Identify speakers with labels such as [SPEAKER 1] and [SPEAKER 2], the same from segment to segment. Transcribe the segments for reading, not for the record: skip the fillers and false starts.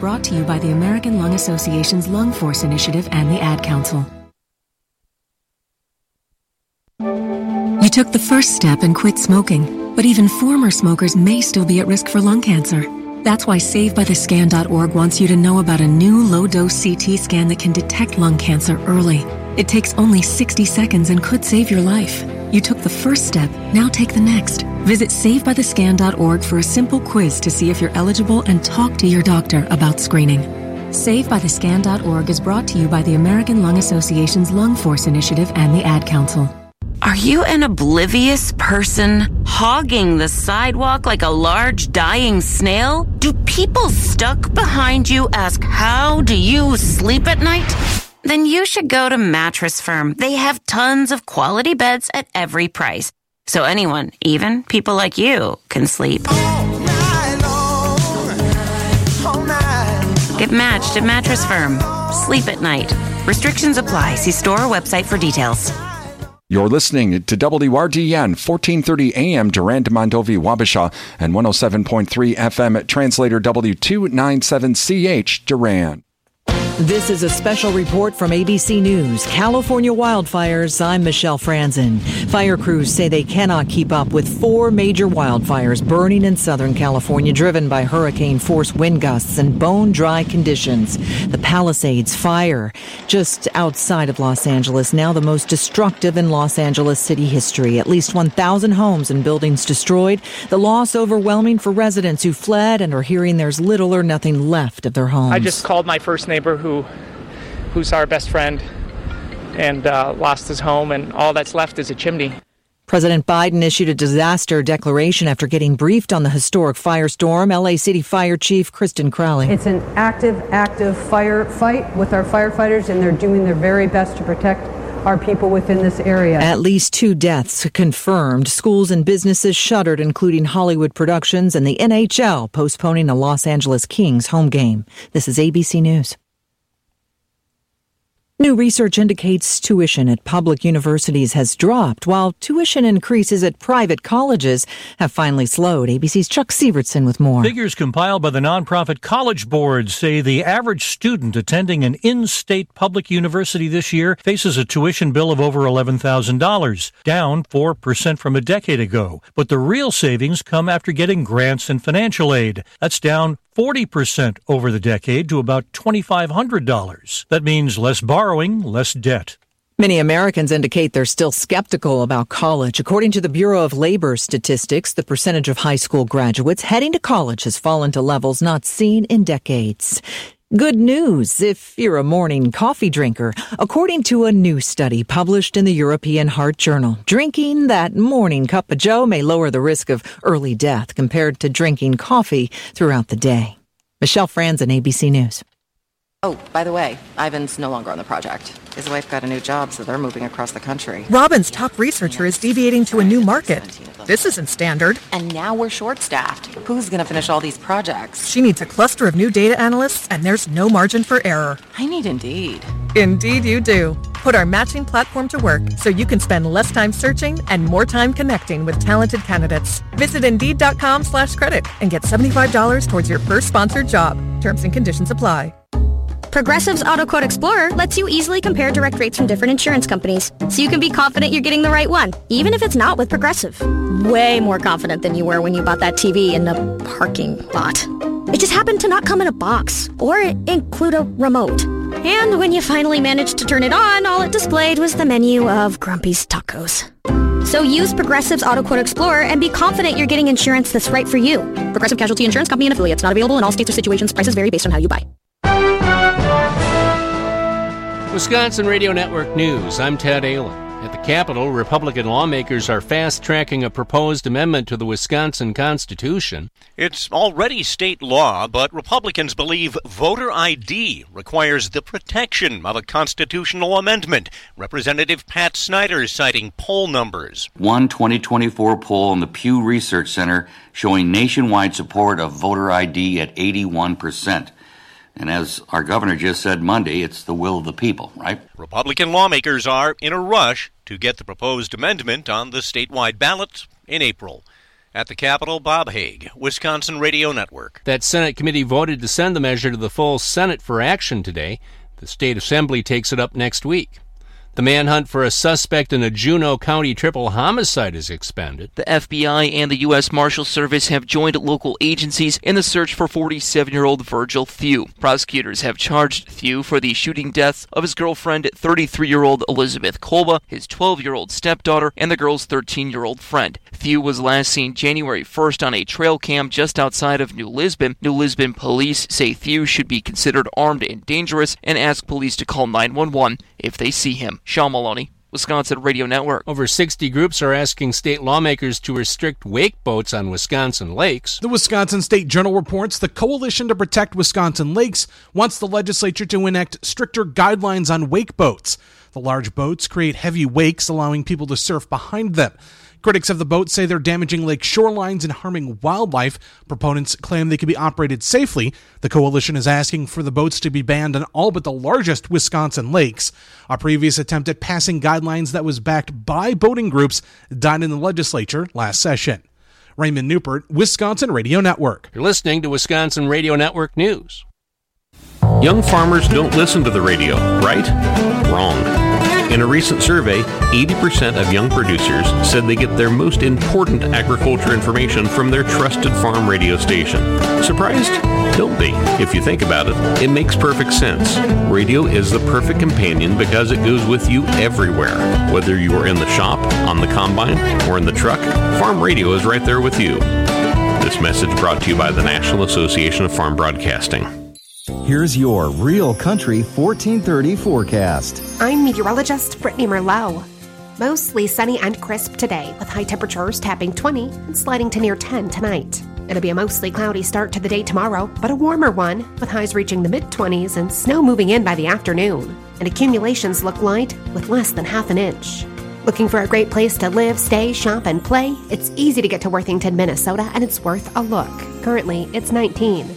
[SPEAKER 1] brought to you by the American Lung Association's Lung Force Initiative and the Ad Council. You took the first step and quit smoking, but even former smokers may still be at risk for lung cancer. That's why SaveByTheScan.org wants you to know about a new low-dose CT scan that can detect lung cancer early. It takes only 60 seconds and could save your life. You took the first step, now take the next. Visit SaveByTheScan.org for a simple quiz to see if you're eligible and talk to your doctor about screening. SaveByTheScan.org is brought to you by the American Lung Association's Lung Force Initiative and the Ad Council.
[SPEAKER 2] Are you an oblivious person hogging the sidewalk like a large dying snail? Do people stuck behind you ask, how do you sleep at night? Then you should go to Mattress Firm. They have tons of quality beds at every price. So anyone, even people like you, can sleep.
[SPEAKER 3] All night long, all night.
[SPEAKER 2] Get matched at Mattress Firm. Sleep at night. Restrictions apply. See store or website for details.
[SPEAKER 4] You're listening to WRDN 1430 AM Durand Mondovi Wabasha and 107.3 FM Translator W297CH Durand.
[SPEAKER 5] This is a special report from ABC News. California wildfires. I'm Michelle Franzen. Fire crews say they cannot keep up with 4 major wildfires burning in Southern California, driven by hurricane-force wind gusts and bone-dry conditions. The Palisades fire, just outside of Los Angeles, now the most destructive in Los Angeles city history. At least 1,000 homes and buildings destroyed. The loss overwhelming for residents who fled and are hearing there's little or nothing left of their homes.
[SPEAKER 6] I just called my first neighbor who's our best friend and lost his home, and all that's left is a chimney.
[SPEAKER 5] President Biden issued a disaster declaration after getting briefed on the historic firestorm. LA City Fire Chief Kristen Crowley.
[SPEAKER 7] It's an active firefight with our firefighters, and they're doing their very best to protect our people within this area.
[SPEAKER 5] At least 2 deaths confirmed. Schools and businesses shuttered, including Hollywood Productions, and the NHL postponing a Los Angeles Kings home game. This is ABC News. New research indicates tuition at public universities has dropped, while tuition increases at private colleges have finally slowed. ABC's Chuck Sievertson with more.
[SPEAKER 8] Figures compiled by the nonprofit College Board say the average student attending an in-state public university this year faces a tuition bill of over $11,000, down 4% from a decade ago. But the real savings come after getting grants and financial aid. That's down 40% over the decade to about $2,500. That means less borrowing, less debt.
[SPEAKER 5] Many Americans indicate they're still skeptical about college. According to the Bureau of Labor Statistics, the percentage of high school graduates heading to college has fallen to levels not seen in decades. Good news if you're a morning coffee drinker. According to a new study published in the European Heart Journal, drinking that morning cup of joe may lower the risk of early death compared to drinking coffee throughout the day. Michelle Franzen, ABC News.
[SPEAKER 9] Oh, by the way, Ivan's no longer on the project. His wife got a new job, so they're moving across the country.
[SPEAKER 10] Robin's top researcher is deviating to a new market. This isn't standard.
[SPEAKER 9] And now we're short-staffed. Who's going to finish all these projects?
[SPEAKER 10] She needs a cluster of new data analysts, and there's no margin for error.
[SPEAKER 9] I need Indeed.
[SPEAKER 10] Indeed you do. Put our matching platform to work so you can spend less time searching and more time connecting with talented candidates. Visit Indeed.com/credit and get $75 towards your first sponsored job. Terms and conditions apply.
[SPEAKER 11] Progressive's AutoQuote Explorer lets you easily compare direct rates from different insurance companies, so you can be confident you're getting the right one, even if it's not with Progressive. Way more confident than you were when you bought that TV in the parking lot. It just happened to not come in a box, or include a remote. And when you finally managed to turn it on, all it displayed was the menu of Grumpy's Tacos. So use Progressive's AutoQuote Explorer and be confident you're getting insurance that's right for you. Progressive Casualty Insurance Company and affiliates. Not available in all states or situations. Prices vary based on how you buy.
[SPEAKER 12] Wisconsin Radio Network News. I'm Ted Allen. At the Capitol, Republican lawmakers are fast-tracking a proposed amendment to the Wisconsin Constitution.
[SPEAKER 13] It's already state law, but Republicans believe voter ID requires the protection of a constitutional amendment. Representative Pat Snyder citing poll numbers.
[SPEAKER 14] One 2024 poll in the Pew Research Center showing nationwide support of voter ID at 81%. And as our governor just said Monday, it's the will of the people, right?
[SPEAKER 13] Republican lawmakers are in a rush to get the proposed amendment on the statewide ballot in April. At the Capitol, Bob Haig, Wisconsin Radio Network.
[SPEAKER 12] That Senate committee voted to send the measure to the full Senate for action today. The State Assembly takes it up next week. The manhunt for a suspect in a Juneau County triple homicide is expanded.
[SPEAKER 15] The FBI and the U.S. Marshal Service have joined local agencies in the search for 47-year-old Virgil Thew. Prosecutors have charged Thew for the shooting deaths of his girlfriend, 33-year-old Elizabeth Kolba, his 12-year-old stepdaughter, and the girl's 13-year-old friend. Thew was last seen January 1st on a trail cam just outside of New Lisbon. New Lisbon police say Thew should be considered armed and dangerous and ask police to call 911 if they see him. Sean Maloney, Wisconsin Radio Network.
[SPEAKER 12] Over 60 groups are asking state lawmakers to restrict wake boats on Wisconsin lakes.
[SPEAKER 16] The Wisconsin State Journal reports the Coalition to Protect Wisconsin Lakes wants the legislature to enact stricter guidelines on wake boats. The large boats create heavy wakes, allowing people to surf behind them. Critics of the boats say they're damaging lake shorelines and harming wildlife. Proponents claim they can be operated safely. The coalition is asking for the boats to be banned on all but the largest Wisconsin lakes. A previous attempt at passing guidelines that was backed by boating groups died in the legislature last session. Raymond Newport, Wisconsin Radio Network.
[SPEAKER 12] You're listening to Wisconsin Radio Network News.
[SPEAKER 17] Young farmers don't listen to the radio, right? Wrong. In a recent survey, 80% of young producers said they get their most important agriculture information from their trusted farm radio station. Surprised? Don't be. If you think about it, it makes perfect sense. Radio is the perfect companion because it goes with you everywhere. Whether you are in the shop, on the combine, or in the truck, farm radio is right there with you. This message brought to you by the National Association of Farm Broadcasting.
[SPEAKER 18] Here's your Real Country 1430 forecast.
[SPEAKER 19] I'm meteorologist Brittany Merlot. Mostly sunny and crisp today, with high temperatures tapping 20 and sliding to near 10 tonight. It'll be a mostly cloudy start to the day tomorrow, but a warmer one, with highs reaching the mid-20s and snow moving in by the afternoon. And accumulations look light, with less than half an inch. Looking for a great place to live, stay, shop, and play? It's easy to get to Worthington, Minnesota, and it's worth a look. Currently, it's 19.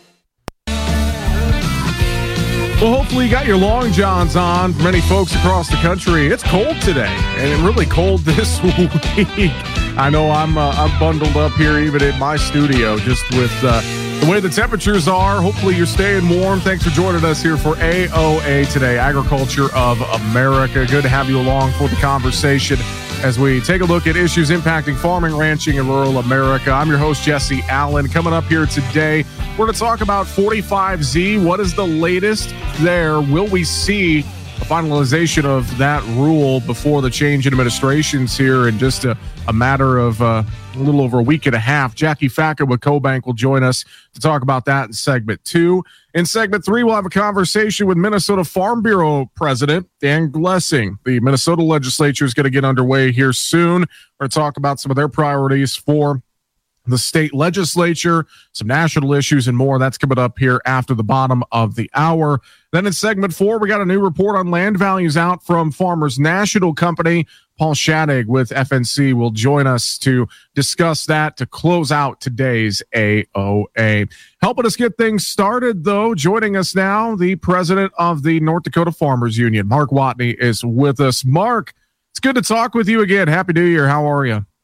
[SPEAKER 20] Well, hopefully you got your long johns on for many folks across the country. It's cold today, and really cold this week. I know I'm bundled up here even in my studio just with the way the temperatures are. Hopefully you're staying warm. Thanks for joining us here for AOA today, Agriculture of America. Good to have you along for the conversation as we take a look at issues impacting farming, ranching, and rural America. I'm your host, Jesse Allen. Coming up here today, we're going to talk about 45Z. What is the latest there? Will we see a finalization of that rule before the change in administrations here in just a matter of a little over a week and a half? Jackie Facker with CoBank will join us to talk about that in segment 2. In segment 3, we'll have a conversation with Minnesota Farm Bureau President Dan Glessing. The Minnesota legislature is going to get underway here soon. We're going to talk about some of their priorities for the state legislature, some national issues, and more. That's coming up here after the bottom of the hour. Then in segment 4, we got a new report on land values out from Farmers National Company. Paul Shadig with FNC will join us to discuss that to close out today's AOA. Helping us get things started, though, joining us now, the president of the North Dakota Farmers Union, Mark Watney, is with us. Mark, it's good to talk with you again. Happy New Year. How are you?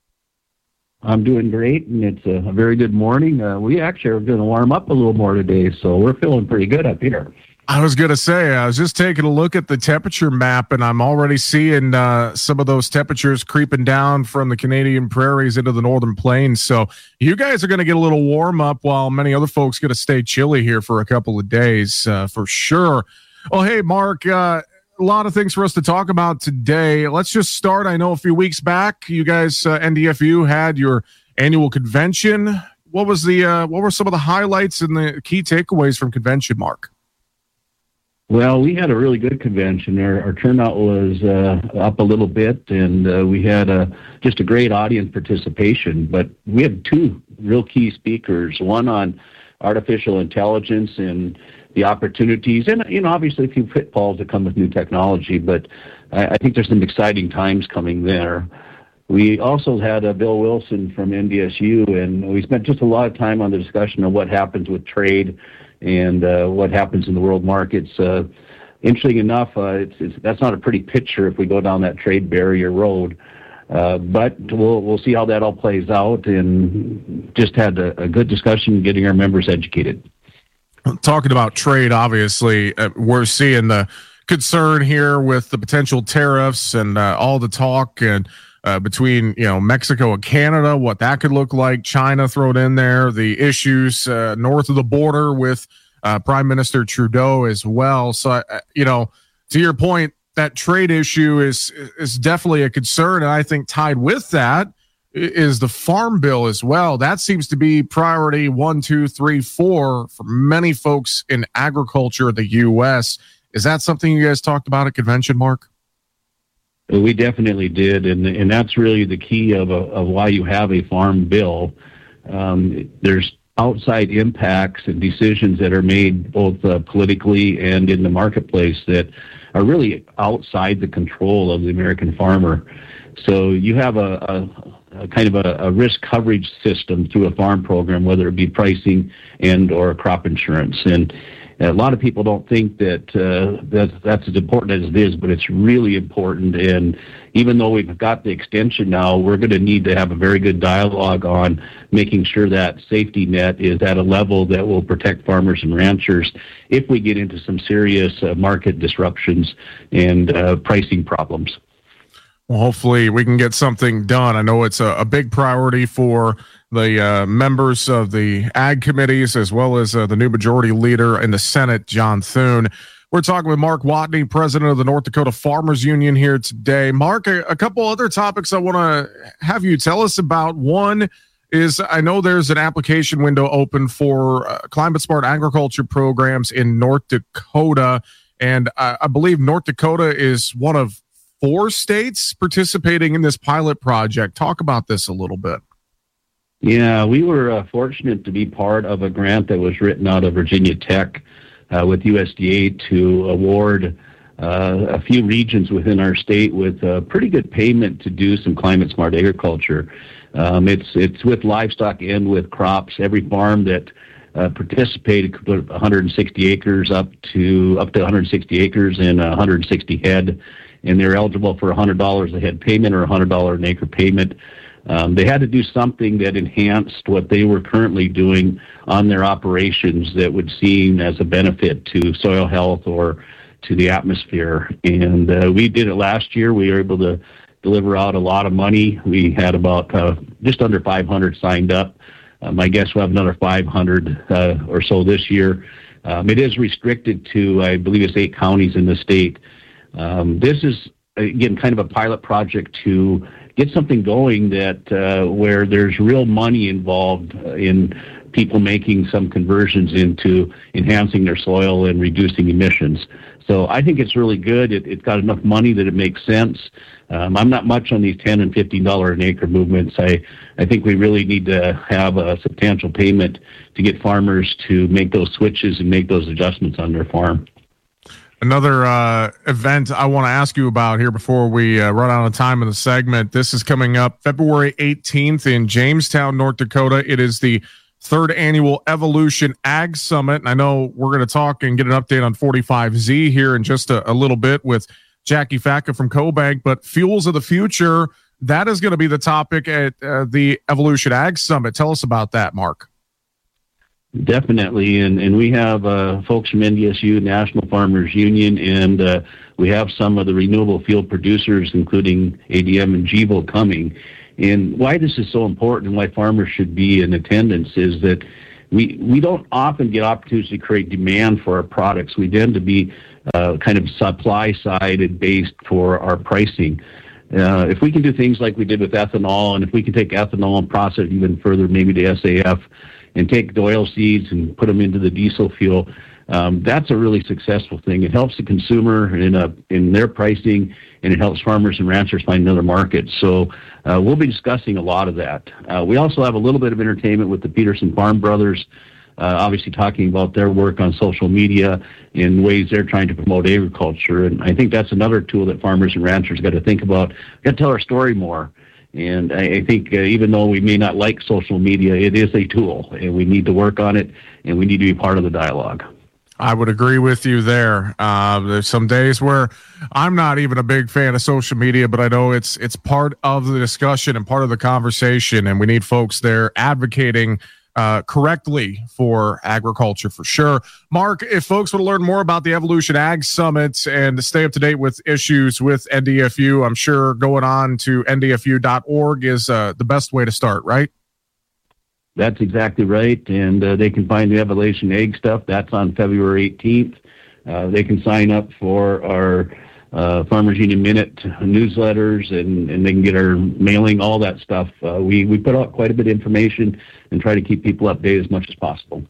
[SPEAKER 21] I'm doing great, and it's a very good morning. We actually are going to warm up a little more today, so we're feeling pretty good up here.
[SPEAKER 20] I was going to say, I was just taking a look at the temperature map, and I'm already seeing some of those temperatures creeping down from the Canadian prairies into the northern plains. So you guys are going to get a little warm up while many other folks going to stay chilly here for a couple of days for sure. Oh, hey, Mark, a lot of things for us to talk about today. Let's just start. I know a few weeks back, you guys, NDFU, had your annual convention. What were some of the highlights and the key takeaways from convention, Mark?
[SPEAKER 21] Well, we had a really good convention. Our turnout was up a little bit, and we had just a great audience participation. But we had two real key speakers, one on artificial intelligence and the opportunities, and obviously a few pitfalls that come with new technology. But I think there's some exciting times coming there. We also had Bill Wilson from NDSU, and we spent just a lot of time on the discussion of what happens with trade and what happens in the world markets. Interesting enough, that's not a pretty picture if we go down that trade barrier road. But we'll see how that all plays out, and just had a good discussion getting our members educated.
[SPEAKER 20] Talking about trade, obviously, we're seeing the concern here with the potential tariffs and all the talk and between Mexico and Canada, what that could look like. China thrown in there, the issues north of the border with Prime Minister Trudeau as well. So to your point, that trade issue is definitely a concern, and I think tied with that is the Farm Bill as well. That seems to be priority 1, 2, 3, 4 for many folks in agriculture in the U.S. Is that something you guys talked about at convention, Mark?
[SPEAKER 21] We definitely did, and that's really the key of why you have a Farm Bill. There's outside impacts and decisions that are made both politically and in the marketplace that are really outside the control of the American farmer. So you have a kind of a risk coverage system through a farm program, whether it be pricing and or crop insurance. And a lot of people don't think that that's as important as it is, but it's really important. And even though we've got the extension now, we're going to need to have a very good dialogue on making sure that safety net is at a level that will protect farmers and ranchers if we get into some serious market disruptions and pricing problems.
[SPEAKER 20] Well, hopefully we can get something done. I know it's a big priority for the members of the ag committees, as well as the new majority leader in the Senate, John Thune. We're talking with Mark Watney, president of the North Dakota Farmers Union, here today. Mark, a couple other topics I want to have you tell us about. One is, I know there's an application window open for climate-smart agriculture programs in North Dakota, and I believe North Dakota is one of 4 states participating in this pilot project. Talk about this a little bit.
[SPEAKER 21] Yeah, we were fortunate to be part of a grant that was written out of Virginia Tech with USDA to award a few regions within our state with pretty good payment to do some climate smart agriculture. It's with livestock and with crops. Every farm that participated could put 160 acres up to 160 acres and 160 head, and they're eligible for $100 a head payment or $100 an acre payment. They had to do something that enhanced what they were currently doing on their operations that would seem as a benefit to soil health or to the atmosphere. And we did it last year. We were able to deliver out a lot of money. We had about just under 500 signed up. I guess we'll have another 500 or so this year. It is restricted to, I believe it's 8 counties in the state. This is, again, kind of a pilot project to get something going that where there's real money involved in people making some conversions into enhancing their soil and reducing emissions. So I think it's really good. It's got enough money that it makes sense. I'm not much on these $10 and $15 an acre movements. I think we really need to have a substantial payment to get farmers to make those switches and make those adjustments on their farm.
[SPEAKER 20] Another event I want to ask you about here before we run out of time in the segment. This is coming up February 18th in Jamestown, North Dakota. It is the 3rd annual Evolution Ag Summit. And I know we're going to talk and get an update on 45Z here in just a little bit with Jackie Facka from CoBank. But Fuels of the Future, that is going to be the topic at the Evolution Ag Summit. Tell us about that, Mark.
[SPEAKER 21] Definitely, and we have folks from NDSU, National Farmers Union, and we have some of the renewable fuel producers, including ADM and Gevo, coming. And why this is so important and why farmers should be in attendance is that we don't often get opportunities to create demand for our products. We tend to be kind of supply-sided based for our pricing. If we can do things like we did with ethanol, and if we can take ethanol and process it even further, maybe to SAF, and take the oil seeds and put them into the diesel fuel, that's a really successful thing. It helps the consumer in their pricing, and it helps farmers and ranchers find another market. So we'll be discussing a lot of that. We also have a little bit of entertainment with the Peterson Farm Brothers, obviously talking about their work on social media in ways they're trying to promote agriculture. And I think that's another tool that farmers and ranchers got to think about. We've got to tell our story more. And I think even though we may not like social media, it is a tool, and we need to work on it, and we need to be part of the dialogue.
[SPEAKER 20] I would agree with you there. There's some days where I'm not even a big fan of social media, but I know it's part of the discussion and part of the conversation, and we need folks there advocating correctly for agriculture for sure. Mark, if folks want to learn more about the Evolution Ag Summit and to stay up to date with issues with NDFU, I'm sure going on to ndfu.org is the best way to start, right?
[SPEAKER 21] That's exactly right, and they can find the Evolution Ag stuff. That's on February 18th. They can sign up for our Farmers Union Minute newsletters, and they can get our mailing, all that stuff. We put out quite a bit of information and try to keep people updated as much as possible.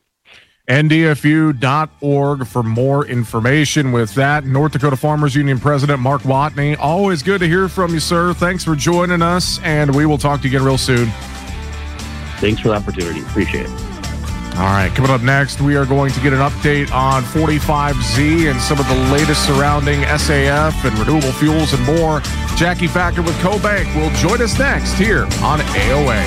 [SPEAKER 20] ndfu.org for more information. With that, North Dakota Farmers Union President Mark Watney, always good to hear from you, sir. Thanks for joining us, and we will talk to you again real soon.
[SPEAKER 21] Thanks for the opportunity. Appreciate it.
[SPEAKER 20] All right, coming up next, we are going to get an update on 45Z and some of the latest surrounding SAF and renewable fuels and more. Jackie Facker with CoBank will join us next here on AOA.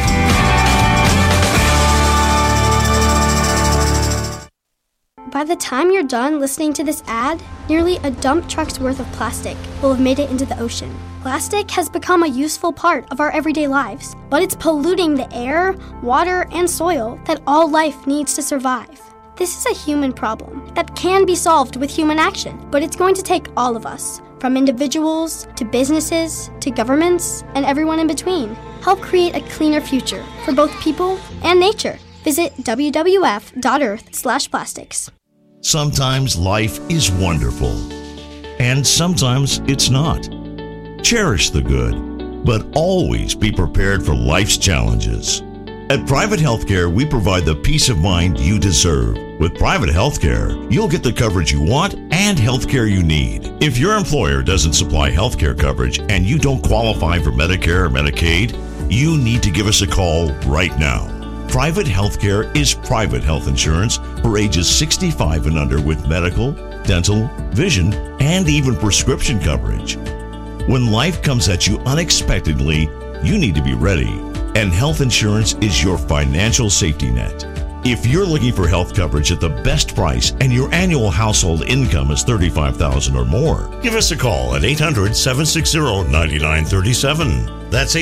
[SPEAKER 1] By the time you're done listening to this ad, nearly a dump truck's worth of plastic will have made it into the ocean. Plastic has become a useful part of our everyday lives, but it's polluting the air, water, and soil that all life needs to survive. This is a human problem that can be solved with human action, but it's going to take all of us, from individuals to businesses to governments and everyone in between. Help create a cleaner future for both people and nature. Visit wwf.earth/plastics.
[SPEAKER 22] Sometimes life is wonderful, and sometimes it's not. Cherish the good, but always be prepared for life's challenges. At Private Healthcare, we provide the peace of mind you deserve. With Private Healthcare, you'll get the coverage you want and healthcare you need. If your employer doesn't supply healthcare coverage and you don't qualify for Medicare or Medicaid, you need to give us a call right now. Private Healthcare is private health insurance for ages 65 and under with medical, dental, vision, and even prescription coverage. When life comes at you unexpectedly, you need to be ready, and health insurance is your financial safety net. If you're looking for health coverage at the best price and your annual household income is $35,000 or more, give us a call at 800-760-9937. That's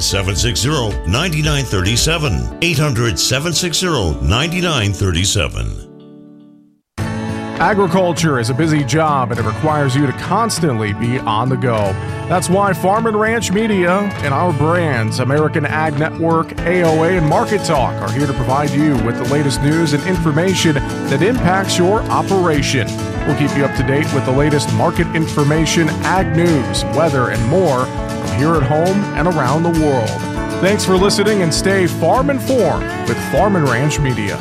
[SPEAKER 22] 800-760-9937. 800-760-9937.
[SPEAKER 20] Agriculture is a busy job, and it requires you to constantly be on the go. That's why Farm and Ranch Media and our brands, American Ag Network, AOA, and Market Talk, are here to provide you with the latest news and information that impacts your operation. We'll keep you up to date with the latest market information, ag news, weather, and more from here at home and around the world. Thanks for listening, and stay farm informed with Farm and Ranch Media.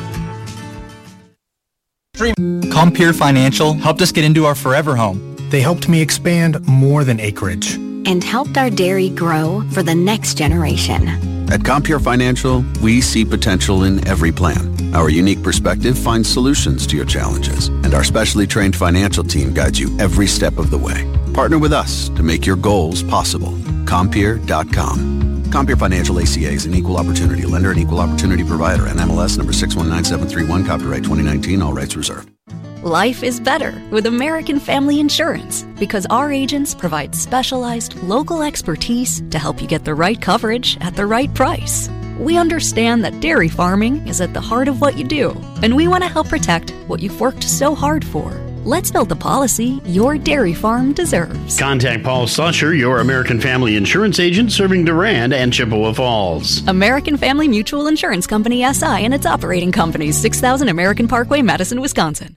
[SPEAKER 23] Compeer Financial helped us get into our forever home. They helped me expand more than acreage.
[SPEAKER 24] And helped our dairy grow for the next generation.
[SPEAKER 25] At Compeer Financial, we see potential in every plan. Our unique perspective finds solutions to your challenges, and our specially trained financial team guides you every step of the way. Partner with us to make your goals possible. Compeer.com. Compeer Financial ACA is an equal opportunity lender and equal opportunity provider. NMLS number 619731, copyright 2019, all rights reserved.
[SPEAKER 26] Life is better with American Family Insurance because our agents provide specialized local expertise to help you get the right coverage at the right price. We understand that dairy farming is at the heart of what you do, and we want to help protect what you've worked so hard for. Let's build the policy your dairy farm deserves.
[SPEAKER 27] Contact Paul Slusher, your American Family Insurance agent serving Durand and Chippewa Falls.
[SPEAKER 26] American Family Mutual Insurance Company, SI, and its operating companies, 6000 American Parkway, Madison, Wisconsin.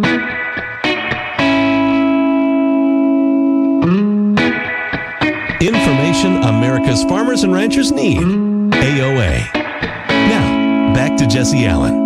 [SPEAKER 28] Information America's farmers and ranchers need. AOA. Now, back to Jesse Allen.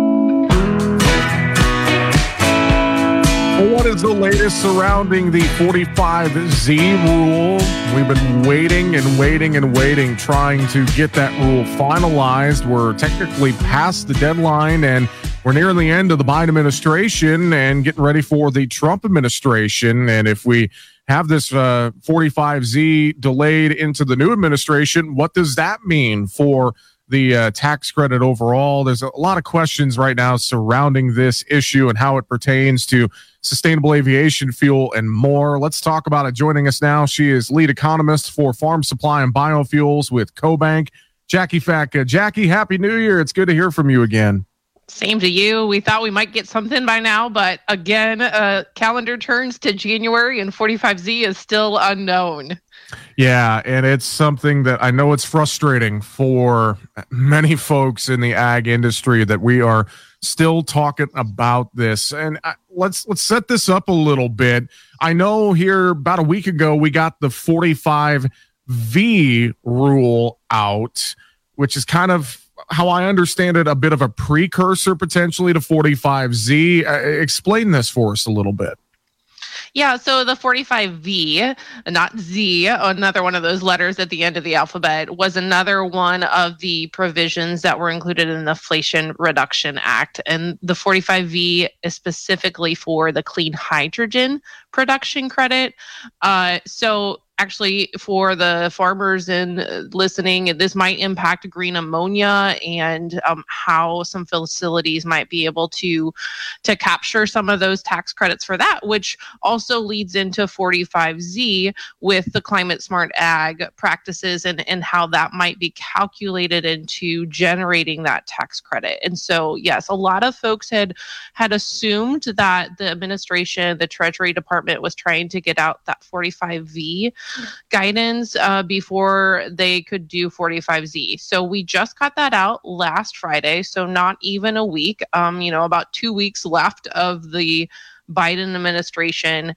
[SPEAKER 20] What is the latest surrounding the 45Z rule? We've been waiting and waiting and waiting, trying to get that rule finalized. We're technically past the deadline, and we're nearing the end of the Biden administration and getting ready for the Trump administration. And if we have this 45Z delayed into the new administration, what does that mean for the tax credit overall. There's a lot of questions right now surrounding this issue and how it pertains to sustainable aviation fuel and more. Let's talk about it. Joining us now, she is lead economist for farm supply and biofuels with CoBank, Jackie Facca. Jackie, Happy New Year. It's good to hear from you again.
[SPEAKER 2] Same to you. We thought we might get something by now, but again, calendar turns to January and 45Z is still unknown.
[SPEAKER 20] Yeah, and it's something that I know it's frustrating for many folks in the ag industry that we are still talking about this. And let's set this up a little bit. I know here about a week ago we got the 45V rule out, which is kind of, how I understand it, a bit of a precursor potentially to 45Z. Explain this for us a little bit.
[SPEAKER 2] Yeah, so the 45V, not Z, another one of those letters at the end of the alphabet, was another one of the provisions that were included in the Inflation Reduction Act. And the 45V is specifically for the clean hydrogen production credit. So actually, for the farmers and listening, this might impact green ammonia and how some facilities might be able to capture some of those tax credits for that, which also leads into 45Z with the climate smart ag practices and how that might be calculated into generating that tax credit. And so, yes, a lot of folks had assumed that the administration, the Treasury Department, was trying to get out that 45V guidance before they could do 45Z. So we just got that out last Friday, so not even a week, about 2 weeks left of the Biden administration.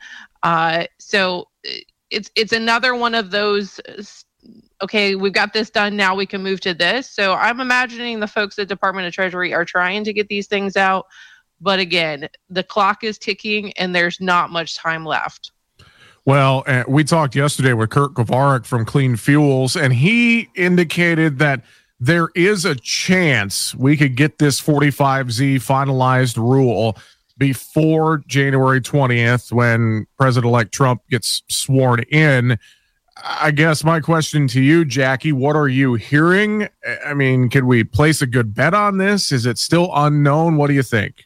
[SPEAKER 2] So it's another one of those, okay, we've got this done, now we can move to this. So I'm imagining the folks at Department of Treasury are trying to get these things out. But again, the clock is ticking and there's not much time left.
[SPEAKER 20] Well, we talked yesterday with Kurt Kovarik from Clean Fuels, and he indicated that there is a chance we could get this 45Z finalized rule before January 20th when President-elect Trump gets sworn in. I guess my question to you, Jackie, what are you hearing? I mean, can we place a good bet on this? Is it still unknown? What do you think?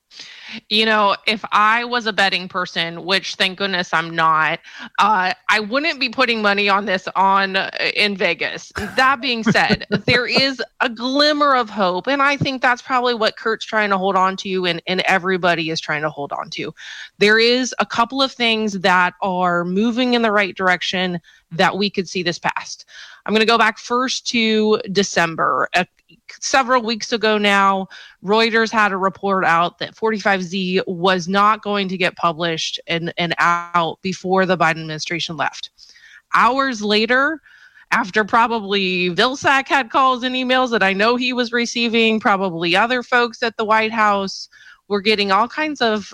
[SPEAKER 2] If I was a betting person, which thank goodness I'm not, I wouldn't be putting money on this in Vegas. That being said, there is a glimmer of hope, and I think that's probably what Kurt's trying to hold on to and everybody is trying to hold on to. There is a couple of things that are moving in the right direction that we could see this passed. I'm going to go back first to December. Several weeks ago now, Reuters had a report out that 45Z was not going to get published and out before the Biden administration left. Hours later, after probably Vilsack had calls and emails that I know he was receiving, probably other folks at the White House were getting all kinds of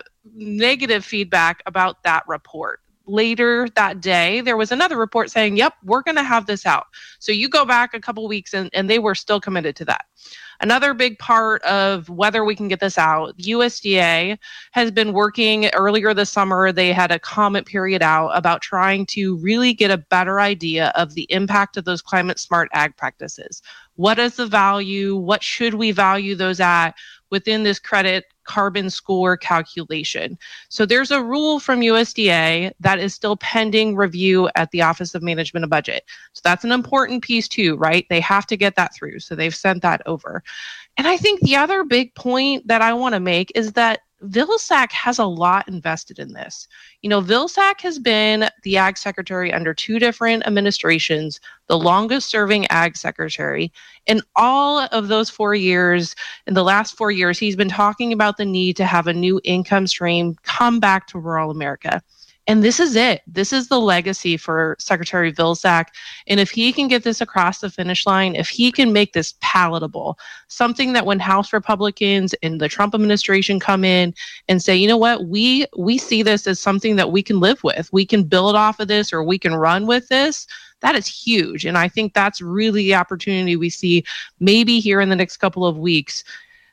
[SPEAKER 2] negative feedback about that report. Later that day, there was another report saying, yep, we're going to have this out. So you go back a couple weeks and they were still committed to that. Another big part of whether we can get this out, USDA has been working earlier this summer. They had a comment period out about trying to really get a better idea of the impact of those climate smart ag practices. What is the value? What should we value those at within this credit carbon score calculation? So there's a rule from USDA that is still pending review at the Office of Management and Budget. So that's an important piece too, right? They have to get that through. So they've sent that over. And I think the other big point that I want to make is that Vilsack has a lot invested in this. Vilsack has been the ag secretary under two different administrations, the longest serving ag secretary. In all of those 4 years, in the last 4 years, he's been talking about the need to have a new income stream come back to rural America. And this is it. This is the legacy for Secretary Vilsack. And if he can get this across the finish line, if he can make this palatable, something that when House Republicans and the Trump administration come in and say, you know what, we see this as something that we can live with, we can build off of this, or we can run with this, that is huge. And I think that's really the opportunity we see maybe here in the next couple of weeks,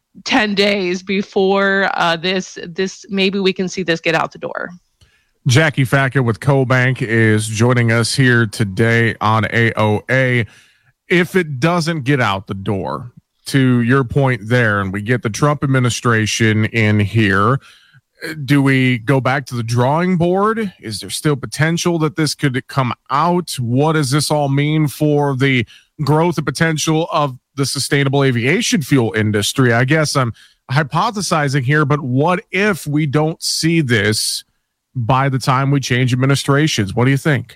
[SPEAKER 2] 10 days before this, maybe we can see this get out the door.
[SPEAKER 20] Jackie Facca with CoBank is joining us here today on AOA. if it doesn't get out the door, to your point there, and we get the Trump administration in here, do we go back to the drawing board? Is there still potential that this could come out? What does this all mean for the growth and potential of the sustainable aviation fuel industry? I guess I'm hypothesizing here, but what if we don't see this by the time we change administrations? What do you think?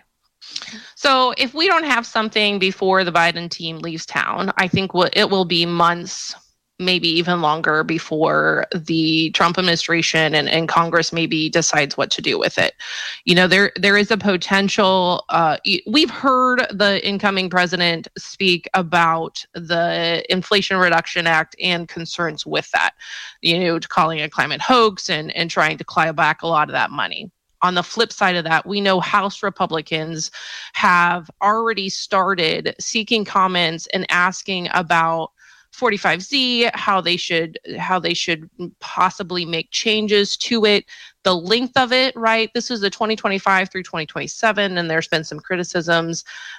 [SPEAKER 2] So if we don't have something before the Biden team leaves town, I think it will be months, maybe even longer, before the Trump administration and Congress maybe decides what to do with it. You know, there is a potential. We've heard the incoming president speak about the Inflation Reduction Act and concerns with that, you know, calling it a climate hoax and trying to claw back a lot of that money. On the flip side of that, we know House Republicans have already started seeking comments and asking about 45Z, how they should possibly make changes to it, the length of it, right? This is the 2025 through 2027, and there's been some criticisms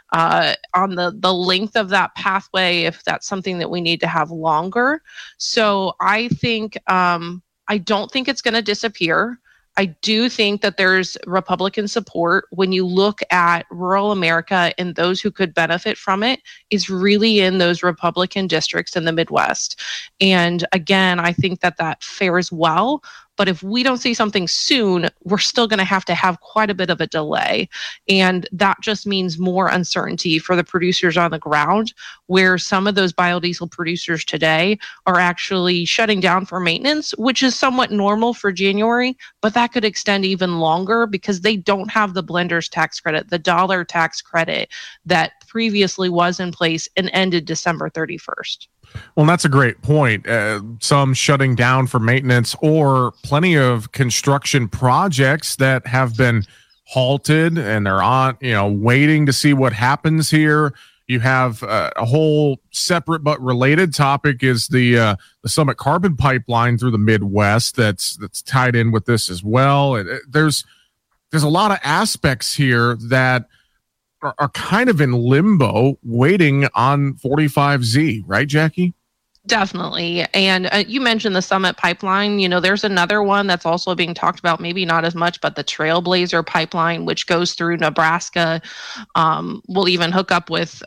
[SPEAKER 2] on the length of that pathway, if that's something that we need to have longer. So I think, I don't think it's going to disappear. I do think that there's Republican support when you look at rural America, and those who could benefit from it is really in those Republican districts in the Midwest. And again, I think that fares well. But if we don't see something soon, we're still going to have quite a bit of a delay. And that just means more uncertainty for the producers on the ground, where some of those biodiesel producers today are actually shutting down for maintenance, which is somewhat normal for January, but that could extend even longer because they don't have the blender's tax credit, the dollar tax credit that previously was in place and ended December 31st.
[SPEAKER 20] Well, that's a great point. Some shutting down for maintenance, or plenty of construction projects that have been halted and they're on, waiting to see what happens here. You have a whole separate but related topic is the Summit Carbon Pipeline through the Midwest that's tied in with this as well. There's a lot of aspects here that are kind of in limbo waiting on 45Z, right, Jackie?
[SPEAKER 2] Definitely. And you mentioned the Summit Pipeline. You know, there's another one that's also being talked about, maybe not as much, but the Trailblazer Pipeline, which goes through Nebraska, will even hook up with,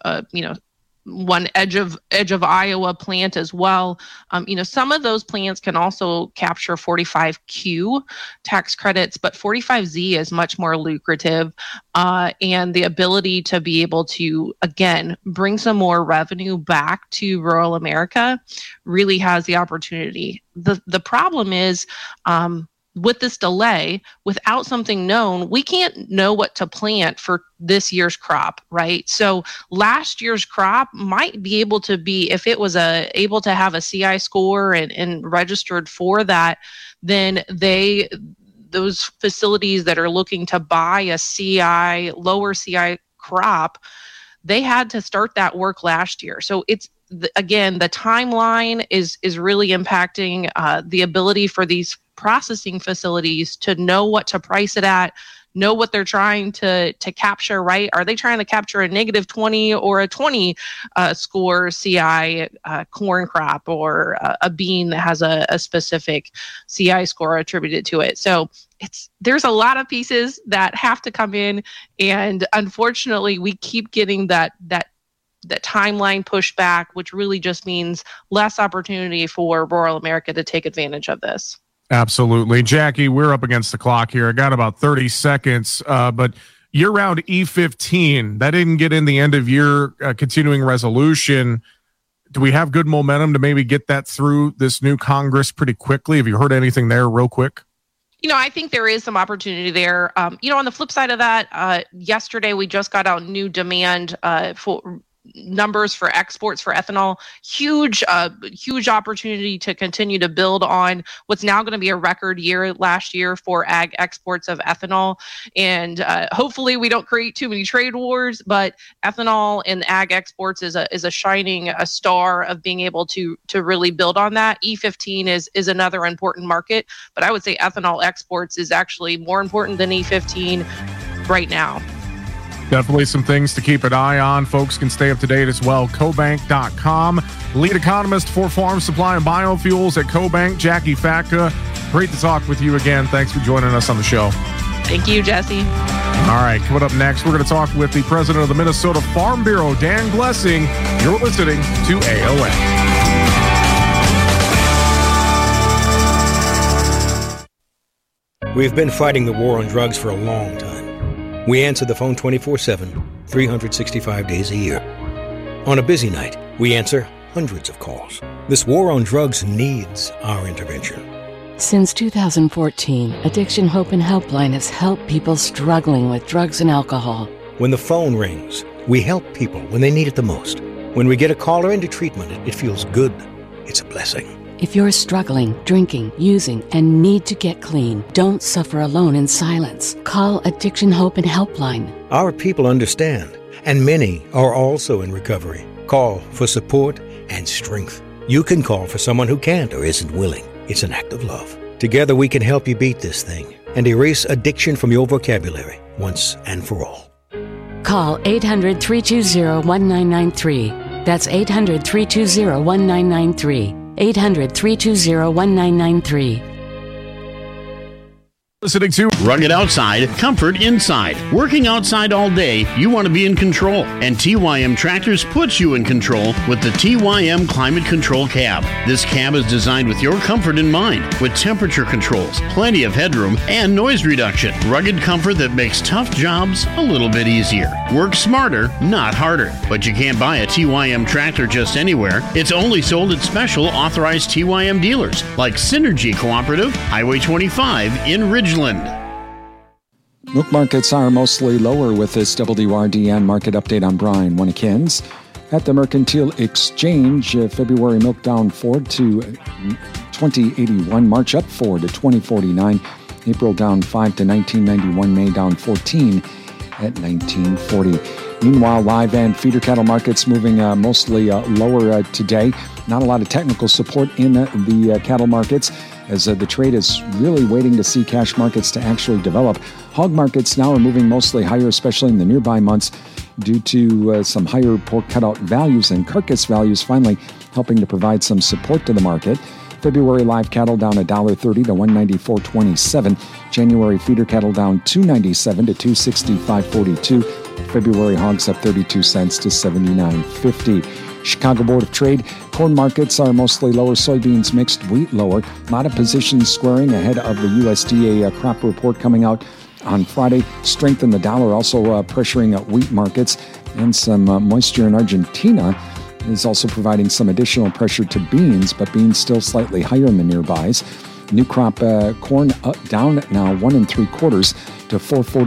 [SPEAKER 2] one edge of Iowa plant as well. Some of those plants can also capture 45Q tax credits, but 45Z is much more lucrative. And the ability to be able to, again, bring some more revenue back to rural America really has the opportunity. The problem is, with this delay, without something known, we can't know what to plant for this year's crop, right? So last year's crop might be able to be, if it was able to have a CI score and registered for that, then those facilities that are looking to buy a lower CI crop, they had to start that work last year. So again, the timeline is really impacting the ability for these processing facilities to know what to price it at, know what they're trying to capture, right? Are they trying to capture a negative 20 or a 20 score CI corn crop, or a bean that has a specific CI score attributed to it? So there's a lot of pieces that have to come in, and unfortunately we keep getting that timeline pushed back, which really just means less opportunity for rural America to take advantage of this.
[SPEAKER 20] Absolutely. Jackie, we're up against the clock here. I got about 30 seconds, but year-round E15, that didn't get in the end of year continuing resolution. Do we have good momentum to maybe get that through this new Congress pretty quickly? Have you heard anything there real quick?
[SPEAKER 2] I think there is some opportunity there. On the flip side of that, yesterday we just got out new demand for numbers for exports for ethanol. Huge opportunity to continue to build on what's now going to be a record year last year for ag exports of ethanol. And hopefully we don't create too many trade wars, but ethanol and ag exports is a shining star of being able to really build on that. E15 is another important market, but I would say ethanol exports is actually more important than E15 right now.
[SPEAKER 20] Definitely some things to keep an eye on. Folks can stay up to date as well. CoBank.com. Lead economist for Farm Supply and Biofuels at CoBank, Jackie Fatka. Great to talk with you again. Thanks for joining us on the show.
[SPEAKER 2] Thank you, Jesse.
[SPEAKER 20] All right, coming up next, we're going to talk with the president of the Minnesota Farm Bureau, Dan Glessing. You're listening to AOA.
[SPEAKER 3] We've been fighting the war on drugs for a long time. We answer the phone 24/7, 365 days a year. On a busy night, we answer hundreds of calls. This war on drugs needs our intervention.
[SPEAKER 4] Since 2014, Addiction Hope and Helpline has helped people struggling with drugs and alcohol.
[SPEAKER 3] When the phone rings, we help people when they need it the most. When we get a caller into treatment, it feels good. It's a blessing.
[SPEAKER 4] If you're struggling, drinking, using, and need to get clean, don't suffer alone in silence. Call Addiction Hope and Helpline.
[SPEAKER 3] Our people understand, and many are also in recovery. Call for support and strength. You can call for someone who can't or isn't willing. It's an act of love. Together we can help you beat this thing and erase addiction from your vocabulary once and for all.
[SPEAKER 4] Call 800-320-1993. That's 800-320-1993. 800-320-1993.
[SPEAKER 20] Listening to
[SPEAKER 27] Rugged Outside, Comfort Inside. Working outside all day, you want to be in control. And TYM Tractors puts you in control with the TYM Climate Control Cab. This cab is designed with your comfort in mind, with temperature controls, plenty of headroom, and noise reduction. Rugged comfort that makes tough jobs a little bit easier. Work smarter, not harder. But you can't buy a TYM tractor just anywhere. It's only sold at special authorized TYM dealers, like Synergy Cooperative, Highway 25 in Ridgeland.
[SPEAKER 5] Milk markets are mostly lower with this WRDN market update. I'm Brian Winnekins. At the Mercantile Exchange, February milk down 4 to 2081, March up 4 to 2049, April down 5 to 1991, May down 14 at 1940. Meanwhile, live and feeder cattle markets moving mostly lower today. Not a lot of technical support in the cattle markets, as the trade is really waiting to see cash markets to actually develop. Hog markets now are moving mostly higher, especially in the nearby months, due to some higher pork cutout values and carcass values finally helping to provide some support to the market. February live cattle down $1.30 to $194.27. January feeder cattle down $2.97 to $265.42. February hogs up 32 cents to $79.50. Chicago Board of Trade, corn markets are mostly lower, soybeans mixed, wheat lower. A lot of positions squaring ahead of the USDA crop report coming out on Friday. Strength in the dollar also pressuring wheat markets, and some moisture in Argentina is also providing some additional pressure to beans, but beans still slightly higher in the nearbys. New crop corn down now 1 3/4 to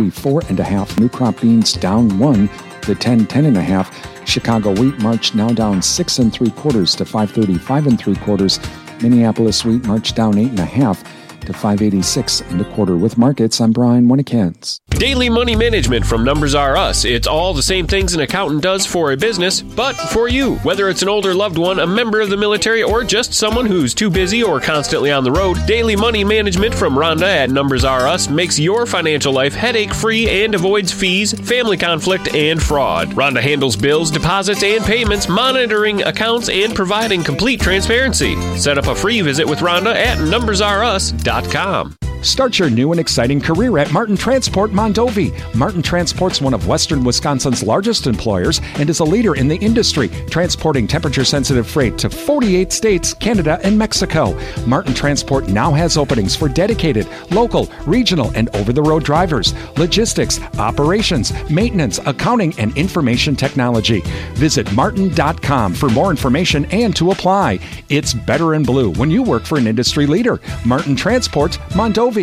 [SPEAKER 5] 444.5. New crop beans down 1 to 10.5. Chicago wheat March now down 6 3/4 to 535 3/4. Minneapolis wheat March down 8.5 to 586 1/4. With markets, I'm Brian Winnekins.
[SPEAKER 12] Daily money management from Numbers R Us. It's all the same things an accountant does for a business, but for you. Whether it's an older loved one, a member of the military, or just someone who's too busy or constantly on the road, daily money management from Rhonda at Numbers R Us makes your financial life headache-free and avoids fees, family conflict, and fraud. Rhonda handles bills, deposits, and payments, monitoring accounts, and providing complete transparency. Set up a free visit with Rhonda at numbersrus.com.
[SPEAKER 5] Start your new and exciting career at Martin Transport Mondovi. Martin Transport's one of Western Wisconsin's largest employers and is a leader in the industry, transporting temperature-sensitive freight to 48 states, Canada, and Mexico. Martin Transport now has openings for dedicated, local, regional, and over-the-road drivers, logistics, operations, maintenance, accounting, and information technology. Visit martin.com for more information and to apply. It's better in blue when you work for an industry leader. Martin Transport Mondovi.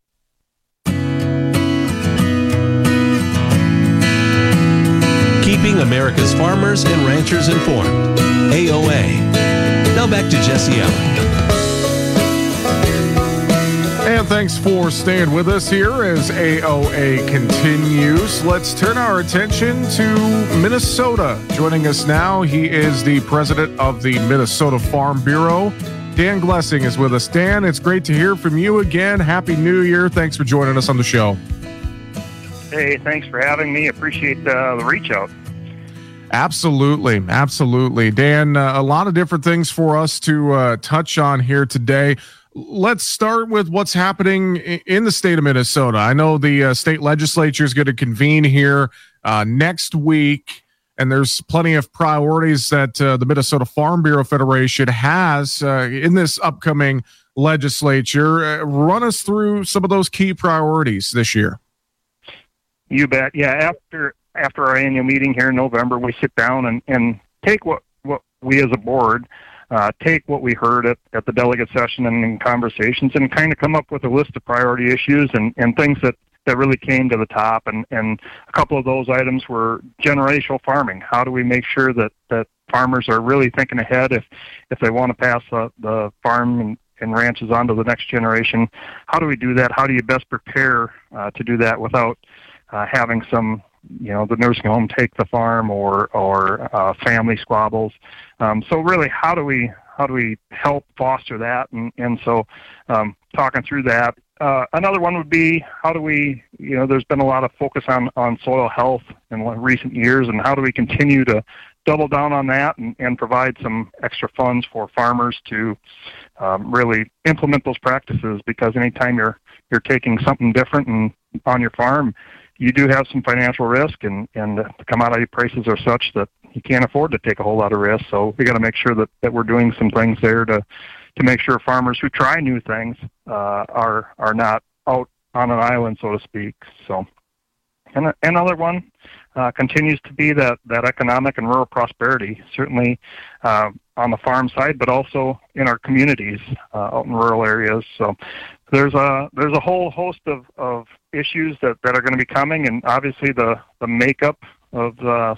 [SPEAKER 28] Keeping America's farmers and ranchers informed. AOA. Now back to Jesse Allen.
[SPEAKER 20] And thanks for staying with us here as AOA continues. Let's turn our attention to Minnesota. Joining us now, he is the president of the Minnesota Farm Bureau. Dan Glessing is with us. Dan, it's great to hear from you again. Happy New Year. Thanks for joining us on the show.
[SPEAKER 6] Hey, thanks for having me. Appreciate the reach out.
[SPEAKER 20] Absolutely. Dan, a lot of different things for us to touch on here today. Let's start with what's happening in the state of Minnesota. I know the state legislature is going to convene here next week, and there's plenty of priorities that the Minnesota Farm Bureau Federation has in this upcoming legislature. Run us through some of those key priorities this year.
[SPEAKER 6] You bet. Yeah, after our annual meeting here in November, we sit down and take what we as a board take what we heard at the delegate session and in conversations, and kind of come up with a list of priority issues and things that really came to the top. And a couple of those items were generational farming. How do we make sure that farmers are really thinking ahead if they want to pass the farm and ranches on to the next generation? How do we do that? How do you best prepare to do that without having some, the nursing home take the farm or family squabbles? So really, how do we help foster that? And so talking through that. Another one would be, how do we, there's been a lot of focus on soil health in recent years, and how do we continue to double down on that and provide some extra funds for farmers to really implement those practices? Because anytime you're taking something different on your farm, you do have some financial risk, and the commodity prices are such that you can't afford to take a whole lot of risk. So we got to make sure that we're doing some things there to make sure farmers who try new things are not out on an island, so to speak. So, and another one continues to be that economic and rural prosperity, certainly on the farm side, but also in our communities out in rural areas. So there's a whole host of issues that are going to be coming, and obviously the makeup of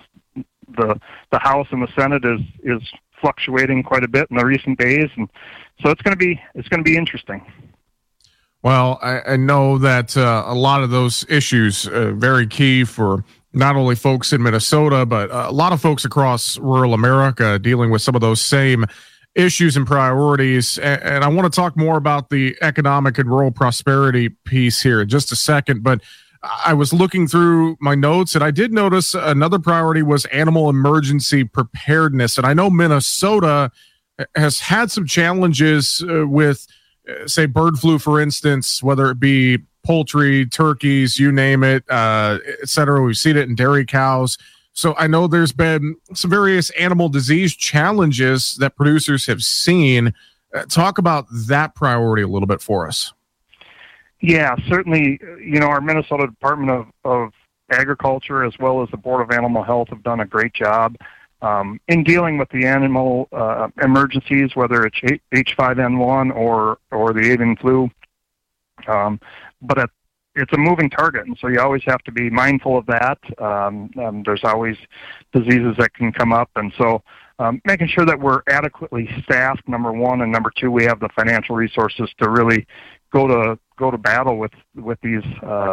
[SPEAKER 6] the House and the Senate is fluctuating quite a bit in the recent days, and so it's going to be interesting.
[SPEAKER 20] Well, I know that a lot of those issues are very key for not only folks in Minnesota, but a lot of folks across rural America dealing with some of those same issues and priorities. And I want to talk more about the economic and rural prosperity piece here in just a second, but I was looking through my notes, and I did notice another priority was animal emergency preparedness. And I know Minnesota has had some challenges with, say, bird flu, for instance, whether it be poultry, turkeys, you name it, et cetera. We've seen it in dairy cows. So I know there's been some various animal disease challenges that producers have seen. Talk about that priority a little bit for us.
[SPEAKER 6] Yeah, certainly, our Minnesota Department of Agriculture as well as the Board of Animal Health have done a great job in dealing with the animal emergencies, whether it's H5N1 or the avian flu. But it's a moving target, and so you always have to be mindful of that. There's always diseases that can come up, and so making sure that we're adequately staffed, number one, and number two, we have the financial resources to really go to battle with these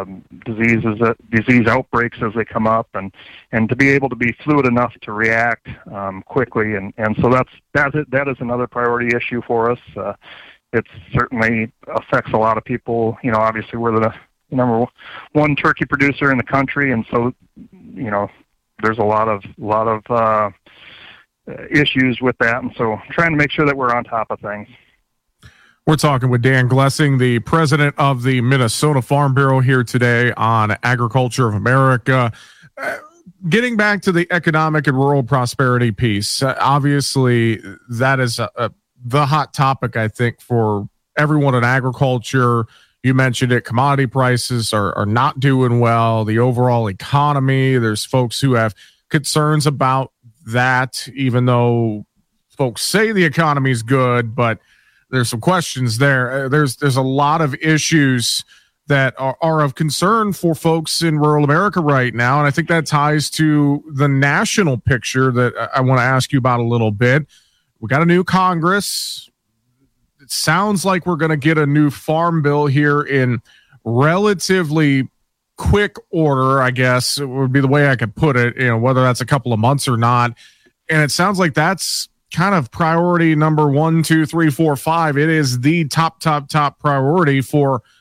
[SPEAKER 6] disease outbreaks as they come up, and to be able to be fluid enough to react quickly, and so that is another priority issue for us. It certainly affects a lot of people. Obviously we're the number one turkey producer in the country, and so there's a lot of issues with that, and so trying to make sure that we're on top of things.
[SPEAKER 20] We're talking with Dan Glessing, the president of the Minnesota Farm Bureau, here today on Agriculture of America. Getting back to the economic and rural prosperity piece, obviously that is the hot topic, I think, for everyone in agriculture. You mentioned it. Commodity prices are not doing well. The overall economy, there's folks who have concerns about that, even though folks say the economy is good, but there's some questions there. There's a lot of issues that are of concern for folks in rural America right now. And I think that ties to the national picture that I want to ask you about a little bit. We got a new Congress. It sounds like we're going to get a new farm bill here in relatively quick order, I guess it would be the way I could put it, whether that's a couple of months or not. And it sounds like that's kind of priority number 1, 2, 3, 4, 5. It is the top priority for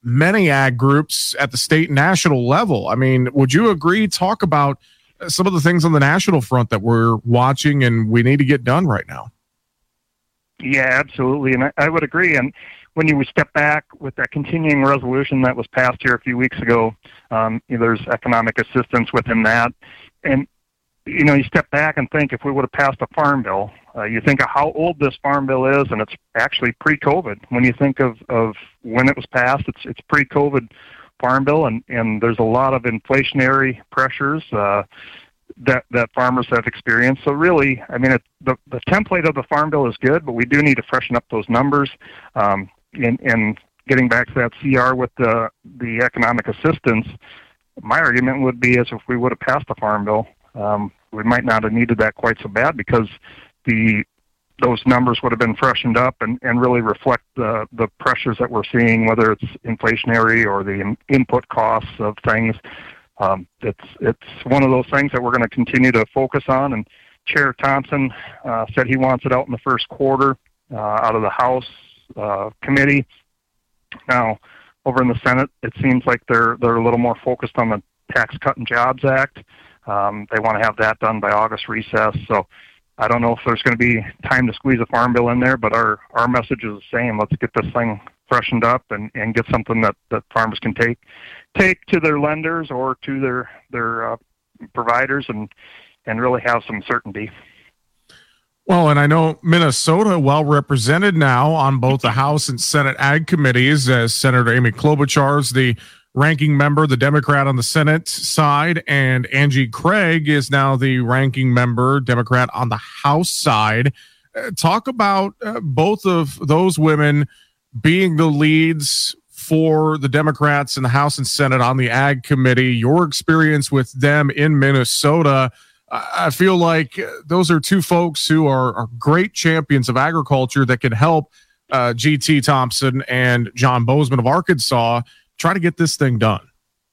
[SPEAKER 20] many ag groups at the state and national level. I mean, would you agree? Talk about some of the things on the national front that we're watching and we need to get done right now.
[SPEAKER 6] Yeah, absolutely. And I would agree. And when you step back with that continuing resolution that was passed here a few weeks ago, there's economic assistance within that. And, you step back and think if we would have passed a farm bill, you think of how old this farm bill is, and it's actually pre-COVID. When you think of when it was passed, it's pre-COVID farm bill, and there's a lot of inflationary pressures that farmers have experienced. So really, I mean, the template of the farm bill is good, but we do need to freshen up those numbers. And getting back to that CR with the economic assistance, my argument would be as if we would have passed the farm bill, we might not have needed that quite so bad because those numbers would have been freshened up and really reflect the pressures that we're seeing, whether it's inflationary or the input costs of things. It's one of those things that we're going to continue to focus on. And Chair Thompson said he wants it out in the first quarter out of the House committee. Now, over in the Senate, it seems like they're a little more focused on the Tax Cut and Jobs Act. They want to have that done by August recess. So I don't know if there's going to be time to squeeze a farm bill in there, but our message is the same. Let's get this thing freshened up and get something that farmers can take to their lenders or to their providers and really have some certainty.
[SPEAKER 20] Well, and I know Minnesota well represented now on both the House and Senate Ag committees, as Senator Amy Klobuchar is the ranking member, the Democrat on the Senate side, and Angie Craig is now the ranking member, Democrat on the House side. Talk about both of those women being the leads for the Democrats in the House and Senate on the Ag Committee, your experience with them in Minnesota. I feel like those are two folks who are great champions of agriculture that can help G.T. Thompson and John Bozeman of Arkansas try to get this thing done.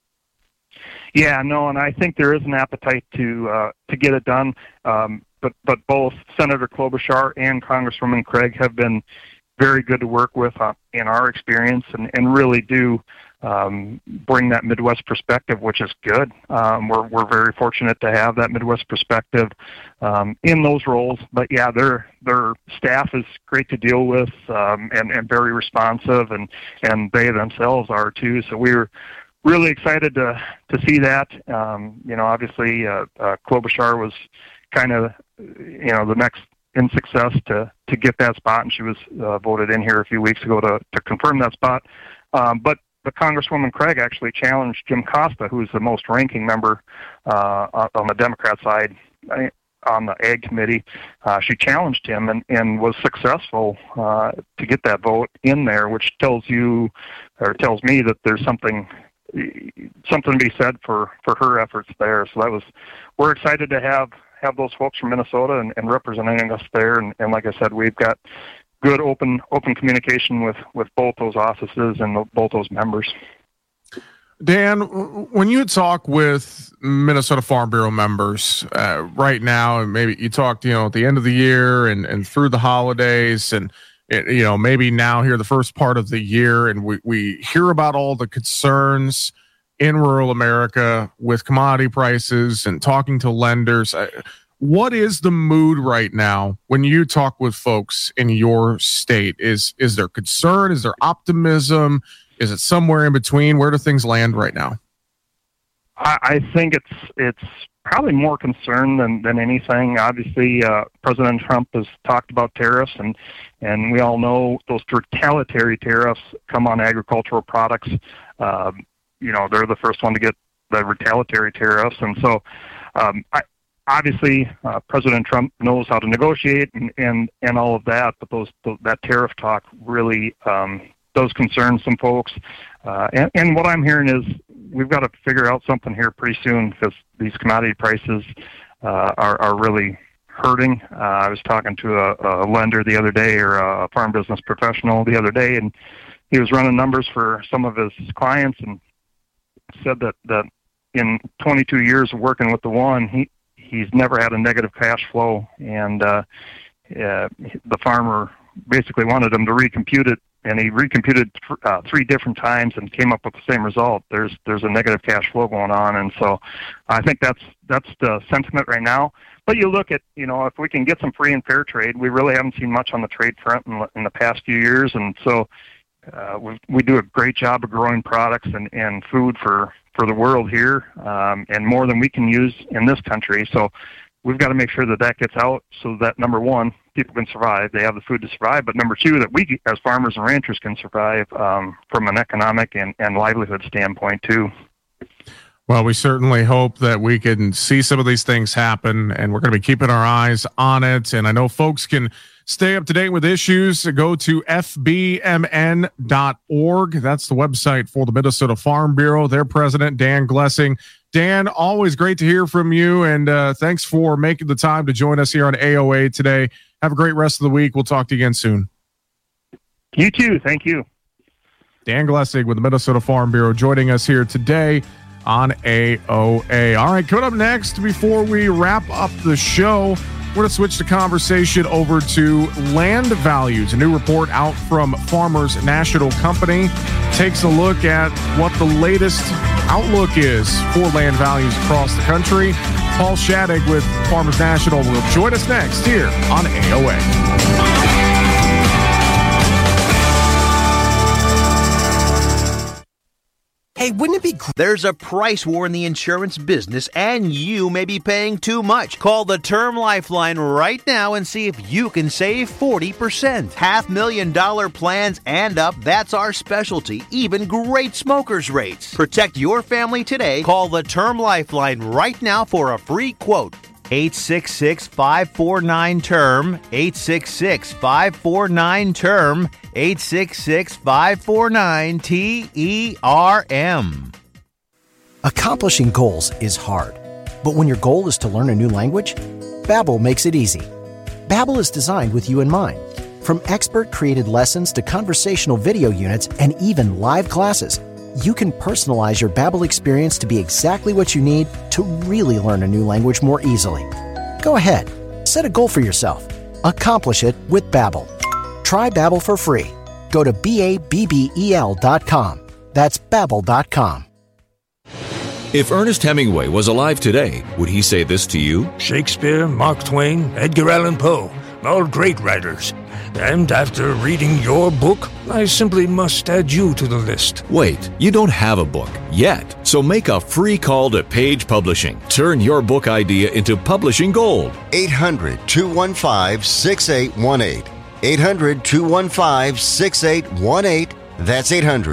[SPEAKER 6] Yeah, no, and I think there is an appetite to get it done. But both Senator Klobuchar and Congresswoman Craig have been very good to work with in our experience and really do bring that Midwest perspective, which is good. We're very fortunate to have that Midwest perspective in those roles. But yeah, their staff is great to deal with and very responsive, and they themselves are too. So we're really excited to see that. Obviously Klobuchar was kind of the next in success to get that spot, and she was voted in here a few weeks ago to confirm that spot. But Congresswoman Craig actually challenged Jim Costa, who's the most ranking member on the Democrat side on the Ag Committee. She challenged him and was successful to get that vote in there, which tells me that there's something to be said for her efforts there. So we're excited to have those folks from Minnesota and representing us there. And like I said, we've got good open communication with both those offices and both those members.
[SPEAKER 20] Dan, when you talk with Minnesota Farm Bureau members right now, and maybe you talked, at the end of the year and through the holidays and, maybe now here the first part of the year, and we hear about all the concerns in rural America with commodity prices and talking to lenders. What is the mood right now when you talk with folks in your state? Is there concern? Is there optimism? Is it somewhere in between? Where do things land right now?
[SPEAKER 6] I think it's probably more concern than anything. Obviously, President Trump has talked about tariffs, and we all know those retaliatory tariffs come on agricultural products. They're the first one to get the retaliatory tariffs, and so obviously President Trump knows how to negotiate and all of that, but that tariff talk really does concern some folks. And what I'm hearing is we've got to figure out something here pretty soon because these commodity prices are really hurting. I was talking to a lender the other day, or a farm business professional the other day, and he was running numbers for some of his clients and said that in 22 years of working with the one, he's never had a negative cash flow, and the farmer basically wanted him to recompute it and he recomputed 3 different times and came up with the same result. There's a negative cash flow going on, and so I think that's the sentiment right now. But you look at, if we can get some free and fair trade, we really haven't seen much on the trade front in the past few years, and so we do a great job of growing products and food for the world here, and more than we can use in this country. So we've got to make sure that gets out so that, number one, people can survive. They have the food to survive. But number two, that we as farmers and ranchers can survive from an economic and livelihood standpoint too.
[SPEAKER 20] Well, we certainly hope that we can see some of these things happen, and we're going to be keeping our eyes on it. And I know folks can stay up to date with issues. Go to fbmn.org. That's the website for the Minnesota Farm Bureau. Their president, Dan Glessing. Dan, always great to hear from you, and thanks for making the time to join us here on AOA today. Have a great rest of the week. We'll talk to you again soon.
[SPEAKER 6] You too. Thank you.
[SPEAKER 20] Dan Glessing with the Minnesota Farm Bureau joining us here today on AOA. All right, coming up next, before we wrap up the show, we're going to switch the conversation over to land values. A new report out from Farmers National Company takes a look at what the latest outlook is for land values across the country. Paul Shattuck with Farmers National will join us next here on AOA.
[SPEAKER 7] Hey, wouldn't it be great? There's a price war in the insurance business, and you may be paying too much. Call the Term Lifeline right now and see if you can save 40%. $500,000 plans and up, that's our specialty. Even great smokers rates. Protect your family today. Call the Term Lifeline right now for a free quote. 866-549-TERM, 866-549-TERM, 866-549-TERM.
[SPEAKER 8] Accomplishing goals is hard, but when your goal is to learn a new language, Babbel makes it easy. Babbel is designed with you in mind. From expert-created lessons to conversational video units and even live classes, you can personalize your Babbel experience to be exactly what you need to really learn a new language more easily. Go ahead, set a goal for yourself. Accomplish it with Babbel. Try Babbel for free. Go to BABBEL.com. That's Babbel.com.
[SPEAKER 9] If Ernest Hemingway was alive today, would he say this to you?
[SPEAKER 10] Shakespeare, Mark Twain, Edgar Allan Poe, all great writers. And after reading your book, I simply must add you to the list.
[SPEAKER 9] Wait, you don't have a book yet, so make a free call to Page Publishing. Turn your book idea into publishing gold.
[SPEAKER 11] 800-215-6818. 800-215-6818. That's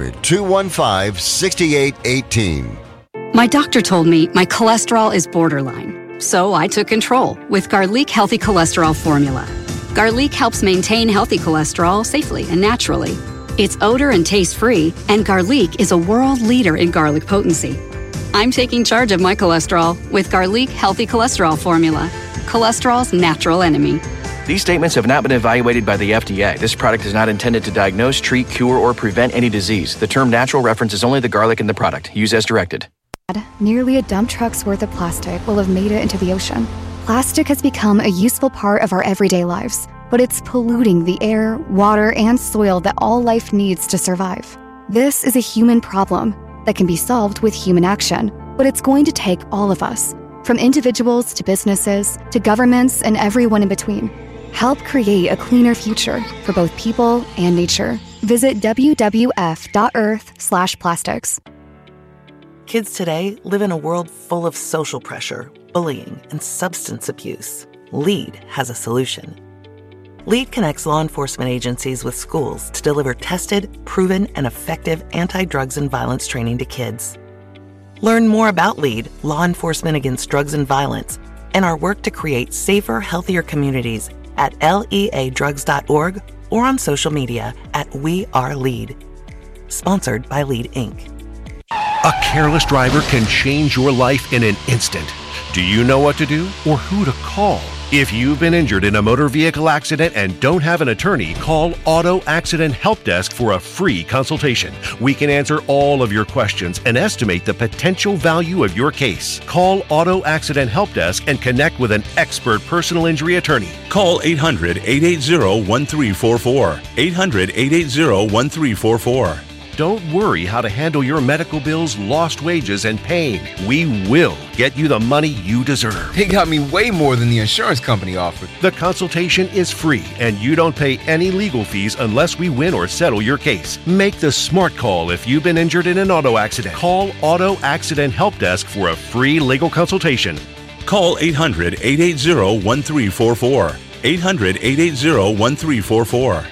[SPEAKER 11] 800-215-6818.
[SPEAKER 24] My doctor told me my cholesterol is borderline, so I took control with Garlic Healthy Cholesterol Formula. Garlic helps maintain healthy cholesterol safely and naturally. It's odor and taste-free, and Garlic is a world leader in garlic potency. I'm taking charge of my cholesterol with Garlic Healthy Cholesterol Formula, cholesterol's natural enemy.
[SPEAKER 13] These statements have not been evaluated by the FDA. This product is not intended to diagnose, treat, cure, or prevent any disease. The term natural references only the garlic in the product. Use as directed.
[SPEAKER 14] Nearly a dump truck's worth of plastic will have made it into the ocean. Plastic has become a useful part of our everyday lives, but it's polluting the air, water, and soil that all life needs to survive. This is a human problem that can be solved with human action, but it's going to take all of us, from individuals to businesses to governments and everyone in between. Help create a cleaner future for both people and nature. Visit wwf.earth/plastics.
[SPEAKER 15] Kids today live in a world full of social pressure, bullying, and substance abuse. LEAD has a solution. LEAD connects law enforcement agencies with schools to deliver tested, proven, and effective anti-drugs and violence training to kids. Learn more about LEAD, Law Enforcement Against Drugs and Violence, and our work to create safer, healthier communities at leadrugs.org or on social media at WeAreLEAD. Sponsored by LEAD, Inc.
[SPEAKER 29] A careless driver can change your life in an instant. Do you know what to do or who to call?
[SPEAKER 11] If you've been injured in a motor vehicle accident and don't have an attorney, call Auto Accident Help Desk for a free consultation. We can answer all of your questions and estimate the potential value of your case. Call Auto Accident Help Desk and connect with an expert personal injury attorney.
[SPEAKER 28] Call 800-880-1344. 800-880-1344.
[SPEAKER 11] Don't worry how to handle your medical bills, lost wages, and pain. We will get you the money you deserve.
[SPEAKER 1] They got me way more than the insurance company offered.
[SPEAKER 11] The consultation is free, and you don't pay any legal fees unless we win or settle your case. Make the smart call if you've been injured in an auto accident. Call Auto Accident Help Desk for a free legal consultation.
[SPEAKER 28] Call 800-880-1344. 800-880-1344.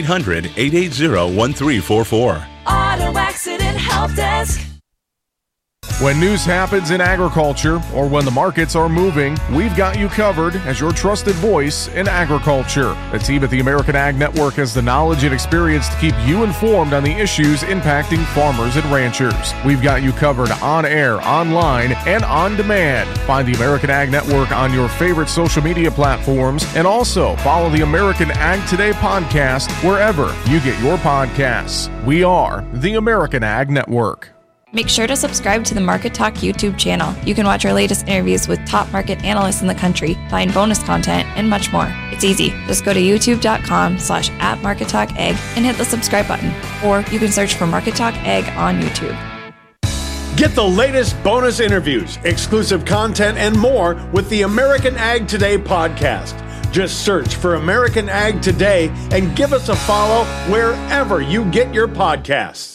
[SPEAKER 28] 800-880-1344.
[SPEAKER 16] Auto Accident Help Desk.
[SPEAKER 20] When news happens in agriculture or when the markets are moving, we've got you covered as your trusted voice in agriculture. The team at the American Ag Network has the knowledge and experience to keep you informed on the issues impacting farmers and ranchers. We've got you covered on air, online, and on demand. Find the American Ag Network on your favorite social media platforms, and also follow the American Ag Today podcast wherever you get your podcasts. We are the American Ag Network.
[SPEAKER 17] Make sure to subscribe to the Market Talk YouTube channel. You can watch our latest interviews with top market analysts in the country, find bonus content, and much more. It's easy. Just go to youtube.com/@MarketTalkAg and hit the subscribe button. Or you can search for Market Talk Ag on YouTube.
[SPEAKER 18] Get the latest bonus interviews, exclusive content, and more with the American Ag Today podcast. Just search for American Ag Today and give us a follow wherever you get your podcasts.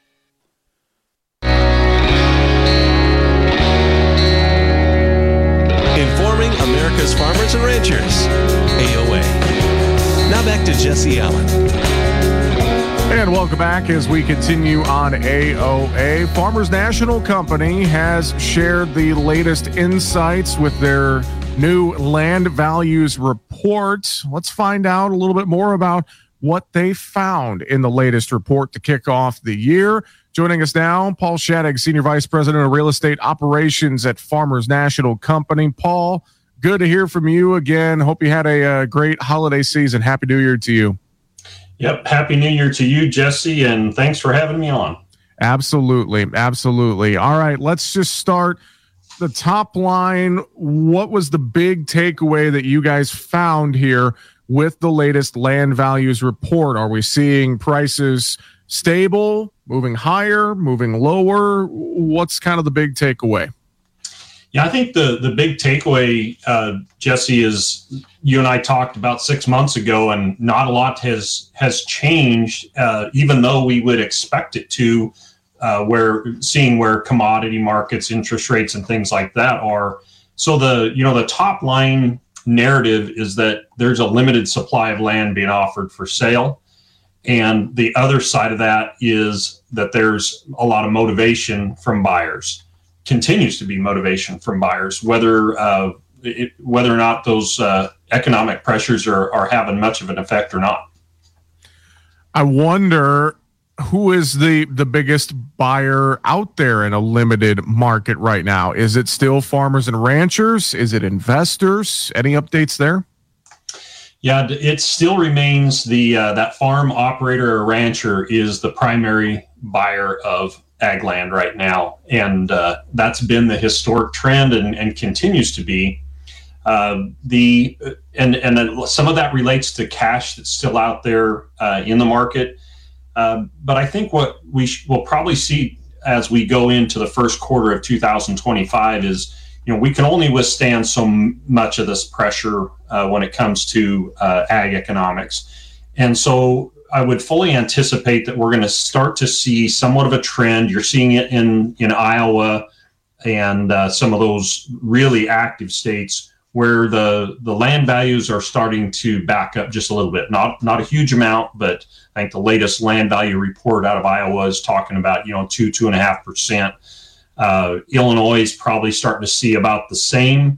[SPEAKER 28] Informing America's farmers and ranchers. AOA. Now back to Jesse Allen.
[SPEAKER 20] And welcome back as we continue on AOA. Farmers National Company has shared the latest insights with their new land values report. Let's find out a little bit more about what they found in the latest report to kick off the year. Joining us now, Paul Shattuck, Senior Vice President of Real Estate Operations at Farmers National Company. Paul, good to hear from you again. Hope you had a great holiday season. Happy New Year to you.
[SPEAKER 19] Yep. Happy New Year to you, Jesse, and thanks for having me on.
[SPEAKER 20] Absolutely. Absolutely. All right, let's just start the top line. What was the big takeaway that you guys found here with the latest land values report? Are we seeing prices stable, moving higher, moving lower? What's kind of the big takeaway?
[SPEAKER 19] Yeah, I think the big takeaway, Jesse, is you and I talked about 6 months ago, and not a lot has changed, even though we would expect it to, where commodity markets, interest rates, and things like that are. So the top line narrative is that there's a limited supply of land being offered for sale. And the other side of that is that there's a lot of motivation from buyers, continues to be motivation from buyers, whether or not those economic pressures are having much of an effect or not.
[SPEAKER 20] I wonder who is the biggest buyer out there in a limited market right now. Is it still farmers and ranchers? Is it investors? Any updates there?
[SPEAKER 19] Yeah, it still remains that farm operator or rancher is the primary buyer of ag land right now, and that's been the historic trend and continues to be. And some of that relates to cash that's still out there in the market. But I think what we'll probably see as we go into the first quarter of 2025 is, we can only withstand so much of this pressure when it comes to ag economics. And so I would fully anticipate that we're going to start to see somewhat of a trend. You're seeing it in Iowa and some of those really active states where the land values are starting to back up just a little bit. Not a huge amount, but I think the latest land value report out of Iowa is talking about 2.5%. Illinois is probably starting to see about the same.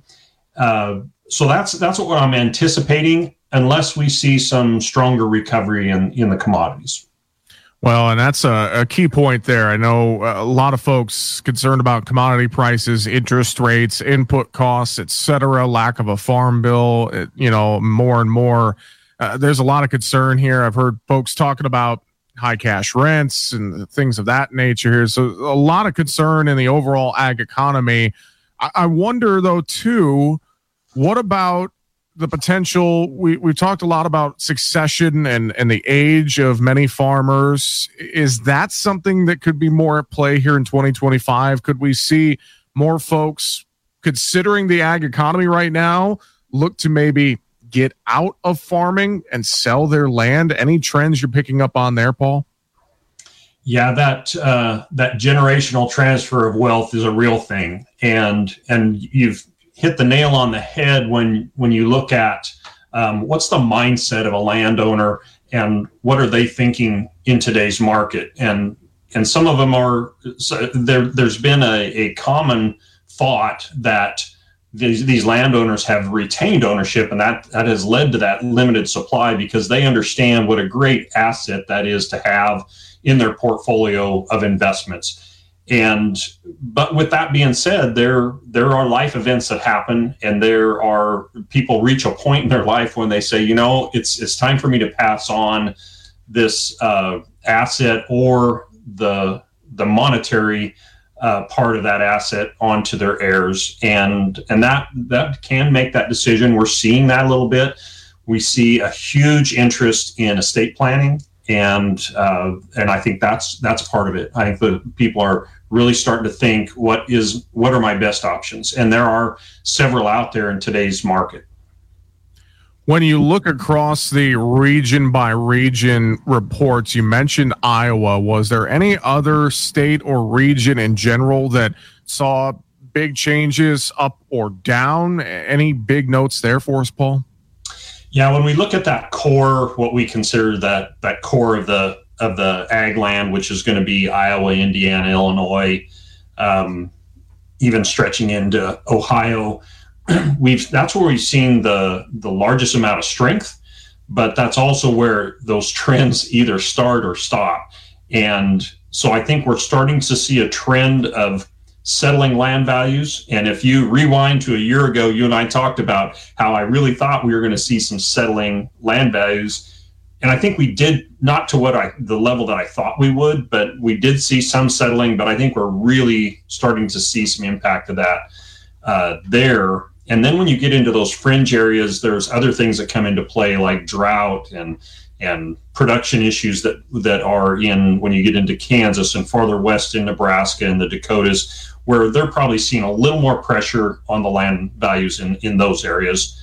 [SPEAKER 19] So that's what I'm anticipating, unless we see some stronger recovery in the commodities.
[SPEAKER 20] Well, and that's a key point there. I know a lot of folks concerned about commodity prices, interest rates, input costs, et cetera, lack of a farm bill, more and more. There's a lot of concern here. I've heard folks talking about high cash rents and things of that nature here. So a lot of concern in the overall ag economy. I wonder, though, too, what about the potential? We've talked a lot about succession and the age of many farmers. Is that something that could be more at play here in 2025? Could we see more folks considering the ag economy right now look to maybe get out of farming and sell their land? Any trends you're picking up on there, Paul?
[SPEAKER 19] Yeah, that generational transfer of wealth is a real thing, and you've hit the nail on the head when you look at what's the mindset of a landowner and what are they thinking in today's market. And some of them are, there's been a common thought that these landowners have retained ownership, and that has led to that limited supply because they understand what a great asset that is to have in their portfolio of investments. But with that being said, there are life events that happen, and there are people reach a point in their life when they say, it's time for me to pass on this asset or the monetary part of that asset onto their heirs, and that can make that decision. We're seeing that a little bit. We see a huge interest in estate planning. And I think that's part of it. I think the people are really starting to think, what are my best options? And there are several out there in today's market.
[SPEAKER 20] When you look across the region by region reports, you mentioned Iowa. Was there any other state or region in general that saw big changes up or down? Any big notes there for us, Paul?
[SPEAKER 19] Yeah, when we look at that core, what we consider that core of the ag land, which is going to be Iowa, Indiana, Illinois, even stretching into Ohio, that's where we've seen the largest amount of strength, but that's also where those trends either start or stop. And so I think we're starting to see a trend of settling land values. And if you rewind to a year ago, you and I talked about how I really thought we were going to see some settling land values. And I think we did, not to the level that I thought we would, but we did see some settling. But I think we're really starting to see some impact of that there. And then when you get into those fringe areas, there's other things that come into play, like drought and production issues that are in when you get into Kansas and farther west in Nebraska and the Dakotas, where they're probably seeing a little more pressure on the land values in those areas.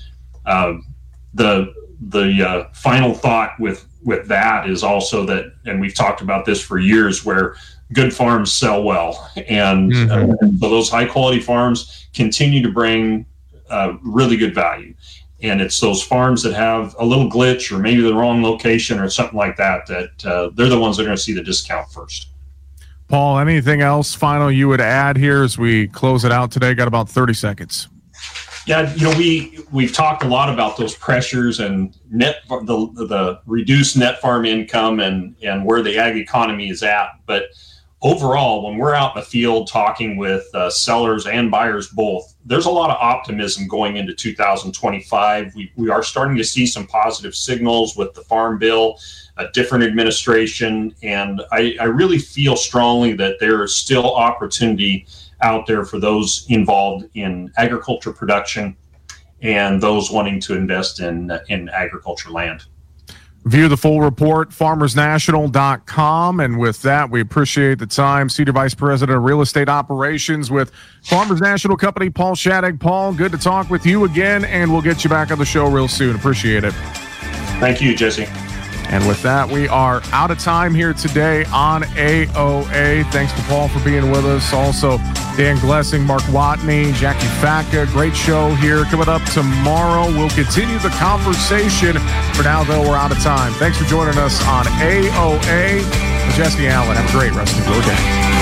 [SPEAKER 19] The final thought with that is also that, and we've talked about this for years, where good farms sell well. And so those high quality farms continue to bring really good value. And it's those farms that have a little glitch or maybe the wrong location or something like that, they're the ones that are going to see the discount first.
[SPEAKER 20] Paul, anything else final you would add here as we close it out today? Got about 30 seconds.
[SPEAKER 19] Yeah, we've talked a lot about those pressures and the reduced net farm income and where the ag economy is at. But overall, when we're out in the field talking with sellers and buyers both, there's a lot of optimism going into 2025. We are starting to see some positive signals with the Farm Bill, a different administration, and I really feel strongly that there is still opportunity out there for those involved in agriculture production and those wanting to invest in agriculture land.
[SPEAKER 20] View the full report, farmersnational.com. And with that, we appreciate the time. Senior Vice President of Real Estate Operations with Farmers National Company, Paul Shattuck. Paul, good to talk with you again, and we'll get you back on the show real soon. Appreciate it.
[SPEAKER 19] Thank you, Jesse.
[SPEAKER 20] And with that, we are out of time here today on AOA. Thanks to Paul for being with us. Also, Dan Glessing, Mark Watney, Jackie Facca. Great show here. Coming up tomorrow, we'll continue the conversation. For now, though, we're out of time. Thanks for joining us on AOA. I'm Jesse Allen. Have a great rest of your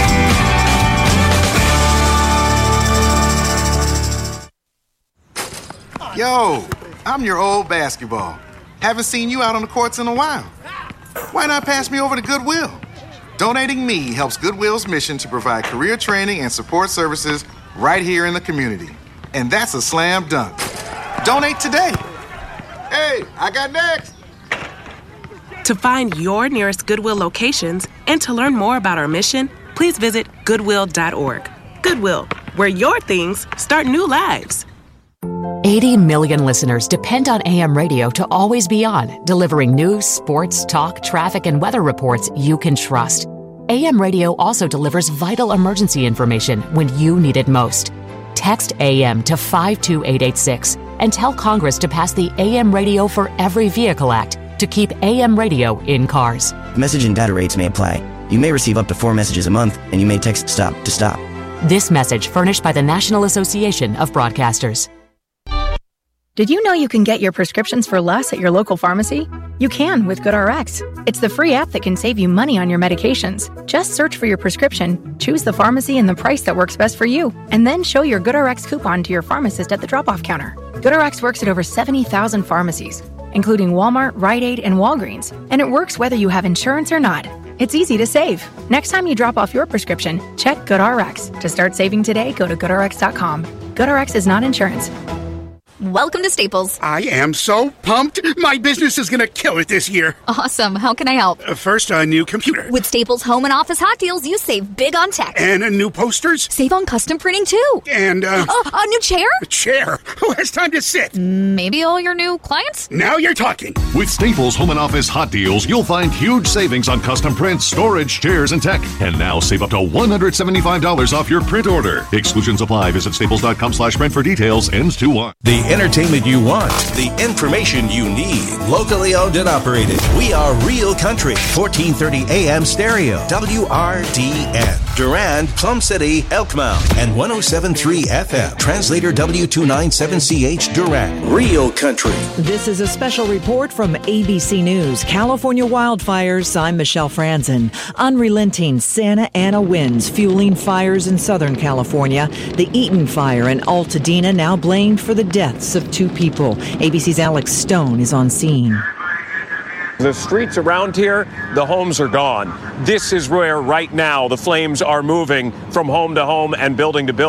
[SPEAKER 2] day. Yo, I'm your old basketball. Haven't seen you out on the courts in a while. Why not pass me over to Goodwill? Donating me helps Goodwill's mission to provide career training and support services right here in the community. And that's a slam dunk. Donate today. Hey, I got next.
[SPEAKER 3] To find your nearest Goodwill locations and to learn more about our mission, please visit goodwill.org. Goodwill, where your things start new lives.
[SPEAKER 4] 80 million listeners depend on AM radio to always be on, delivering news, sports, talk, traffic, and weather reports you can trust. AM radio also delivers vital emergency information when you need it most. Text AM to 52886 and tell Congress to pass the AM Radio for Every Vehicle Act to keep AM radio in cars.
[SPEAKER 12] Message and data rates may apply. You may receive up to 4 messages a month, and you may text STOP to stop.
[SPEAKER 4] This message furnished by the National Association of Broadcasters.
[SPEAKER 21] Did you know you can get your prescriptions for less at your local pharmacy? You can with GoodRx. It's the free app that can save you money on your medications. Just search for your prescription, choose the pharmacy and the price that works best for you, and then show your GoodRx coupon to your pharmacist at the drop-off counter. GoodRx works at over 70,000 pharmacies, including Walmart, Rite Aid, and Walgreens, and it works whether you have insurance or not. It's easy to save. Next time you drop off your prescription, check GoodRx. To start saving today, go to GoodRx.com. GoodRx is not insurance.
[SPEAKER 22] Welcome to Staples.
[SPEAKER 23] I am so pumped. My business is going to kill it this year.
[SPEAKER 22] Awesome. How can I help?
[SPEAKER 23] First, a new computer.
[SPEAKER 22] With Staples Home and Office Hot Deals, you save big on tech.
[SPEAKER 23] And new posters.
[SPEAKER 22] Save on custom printing, too.
[SPEAKER 23] And,
[SPEAKER 22] a new chair?
[SPEAKER 23] A chair? Who has time to sit?
[SPEAKER 22] Maybe all your new clients?
[SPEAKER 23] Now you're talking.
[SPEAKER 25] With Staples Home and Office Hot Deals, you'll find huge savings on custom prints, storage, chairs, and tech. And now save up to $175 off your print order. Exclusions apply. Visit staples.com/print for details. Ends 2/1.
[SPEAKER 28] The entertainment you want, the information you need. Locally owned and operated. We are Real Country. 1430 AM stereo. WRDN. Durand, Plum City, Elkmount. And 107.3 FM. Translator W297CH Durand. Real Country.
[SPEAKER 26] This is a special report from ABC News. California wildfires. I'm Michelle Franzen. Unrelenting Santa Ana winds fueling fires in Southern California. The Eaton fire in Altadena now blamed for the deaths of 2 people. ABC's Alex Stone is on scene.
[SPEAKER 27] The streets around here, the homes are gone. This is where right now the flames are moving from home to home and building to building.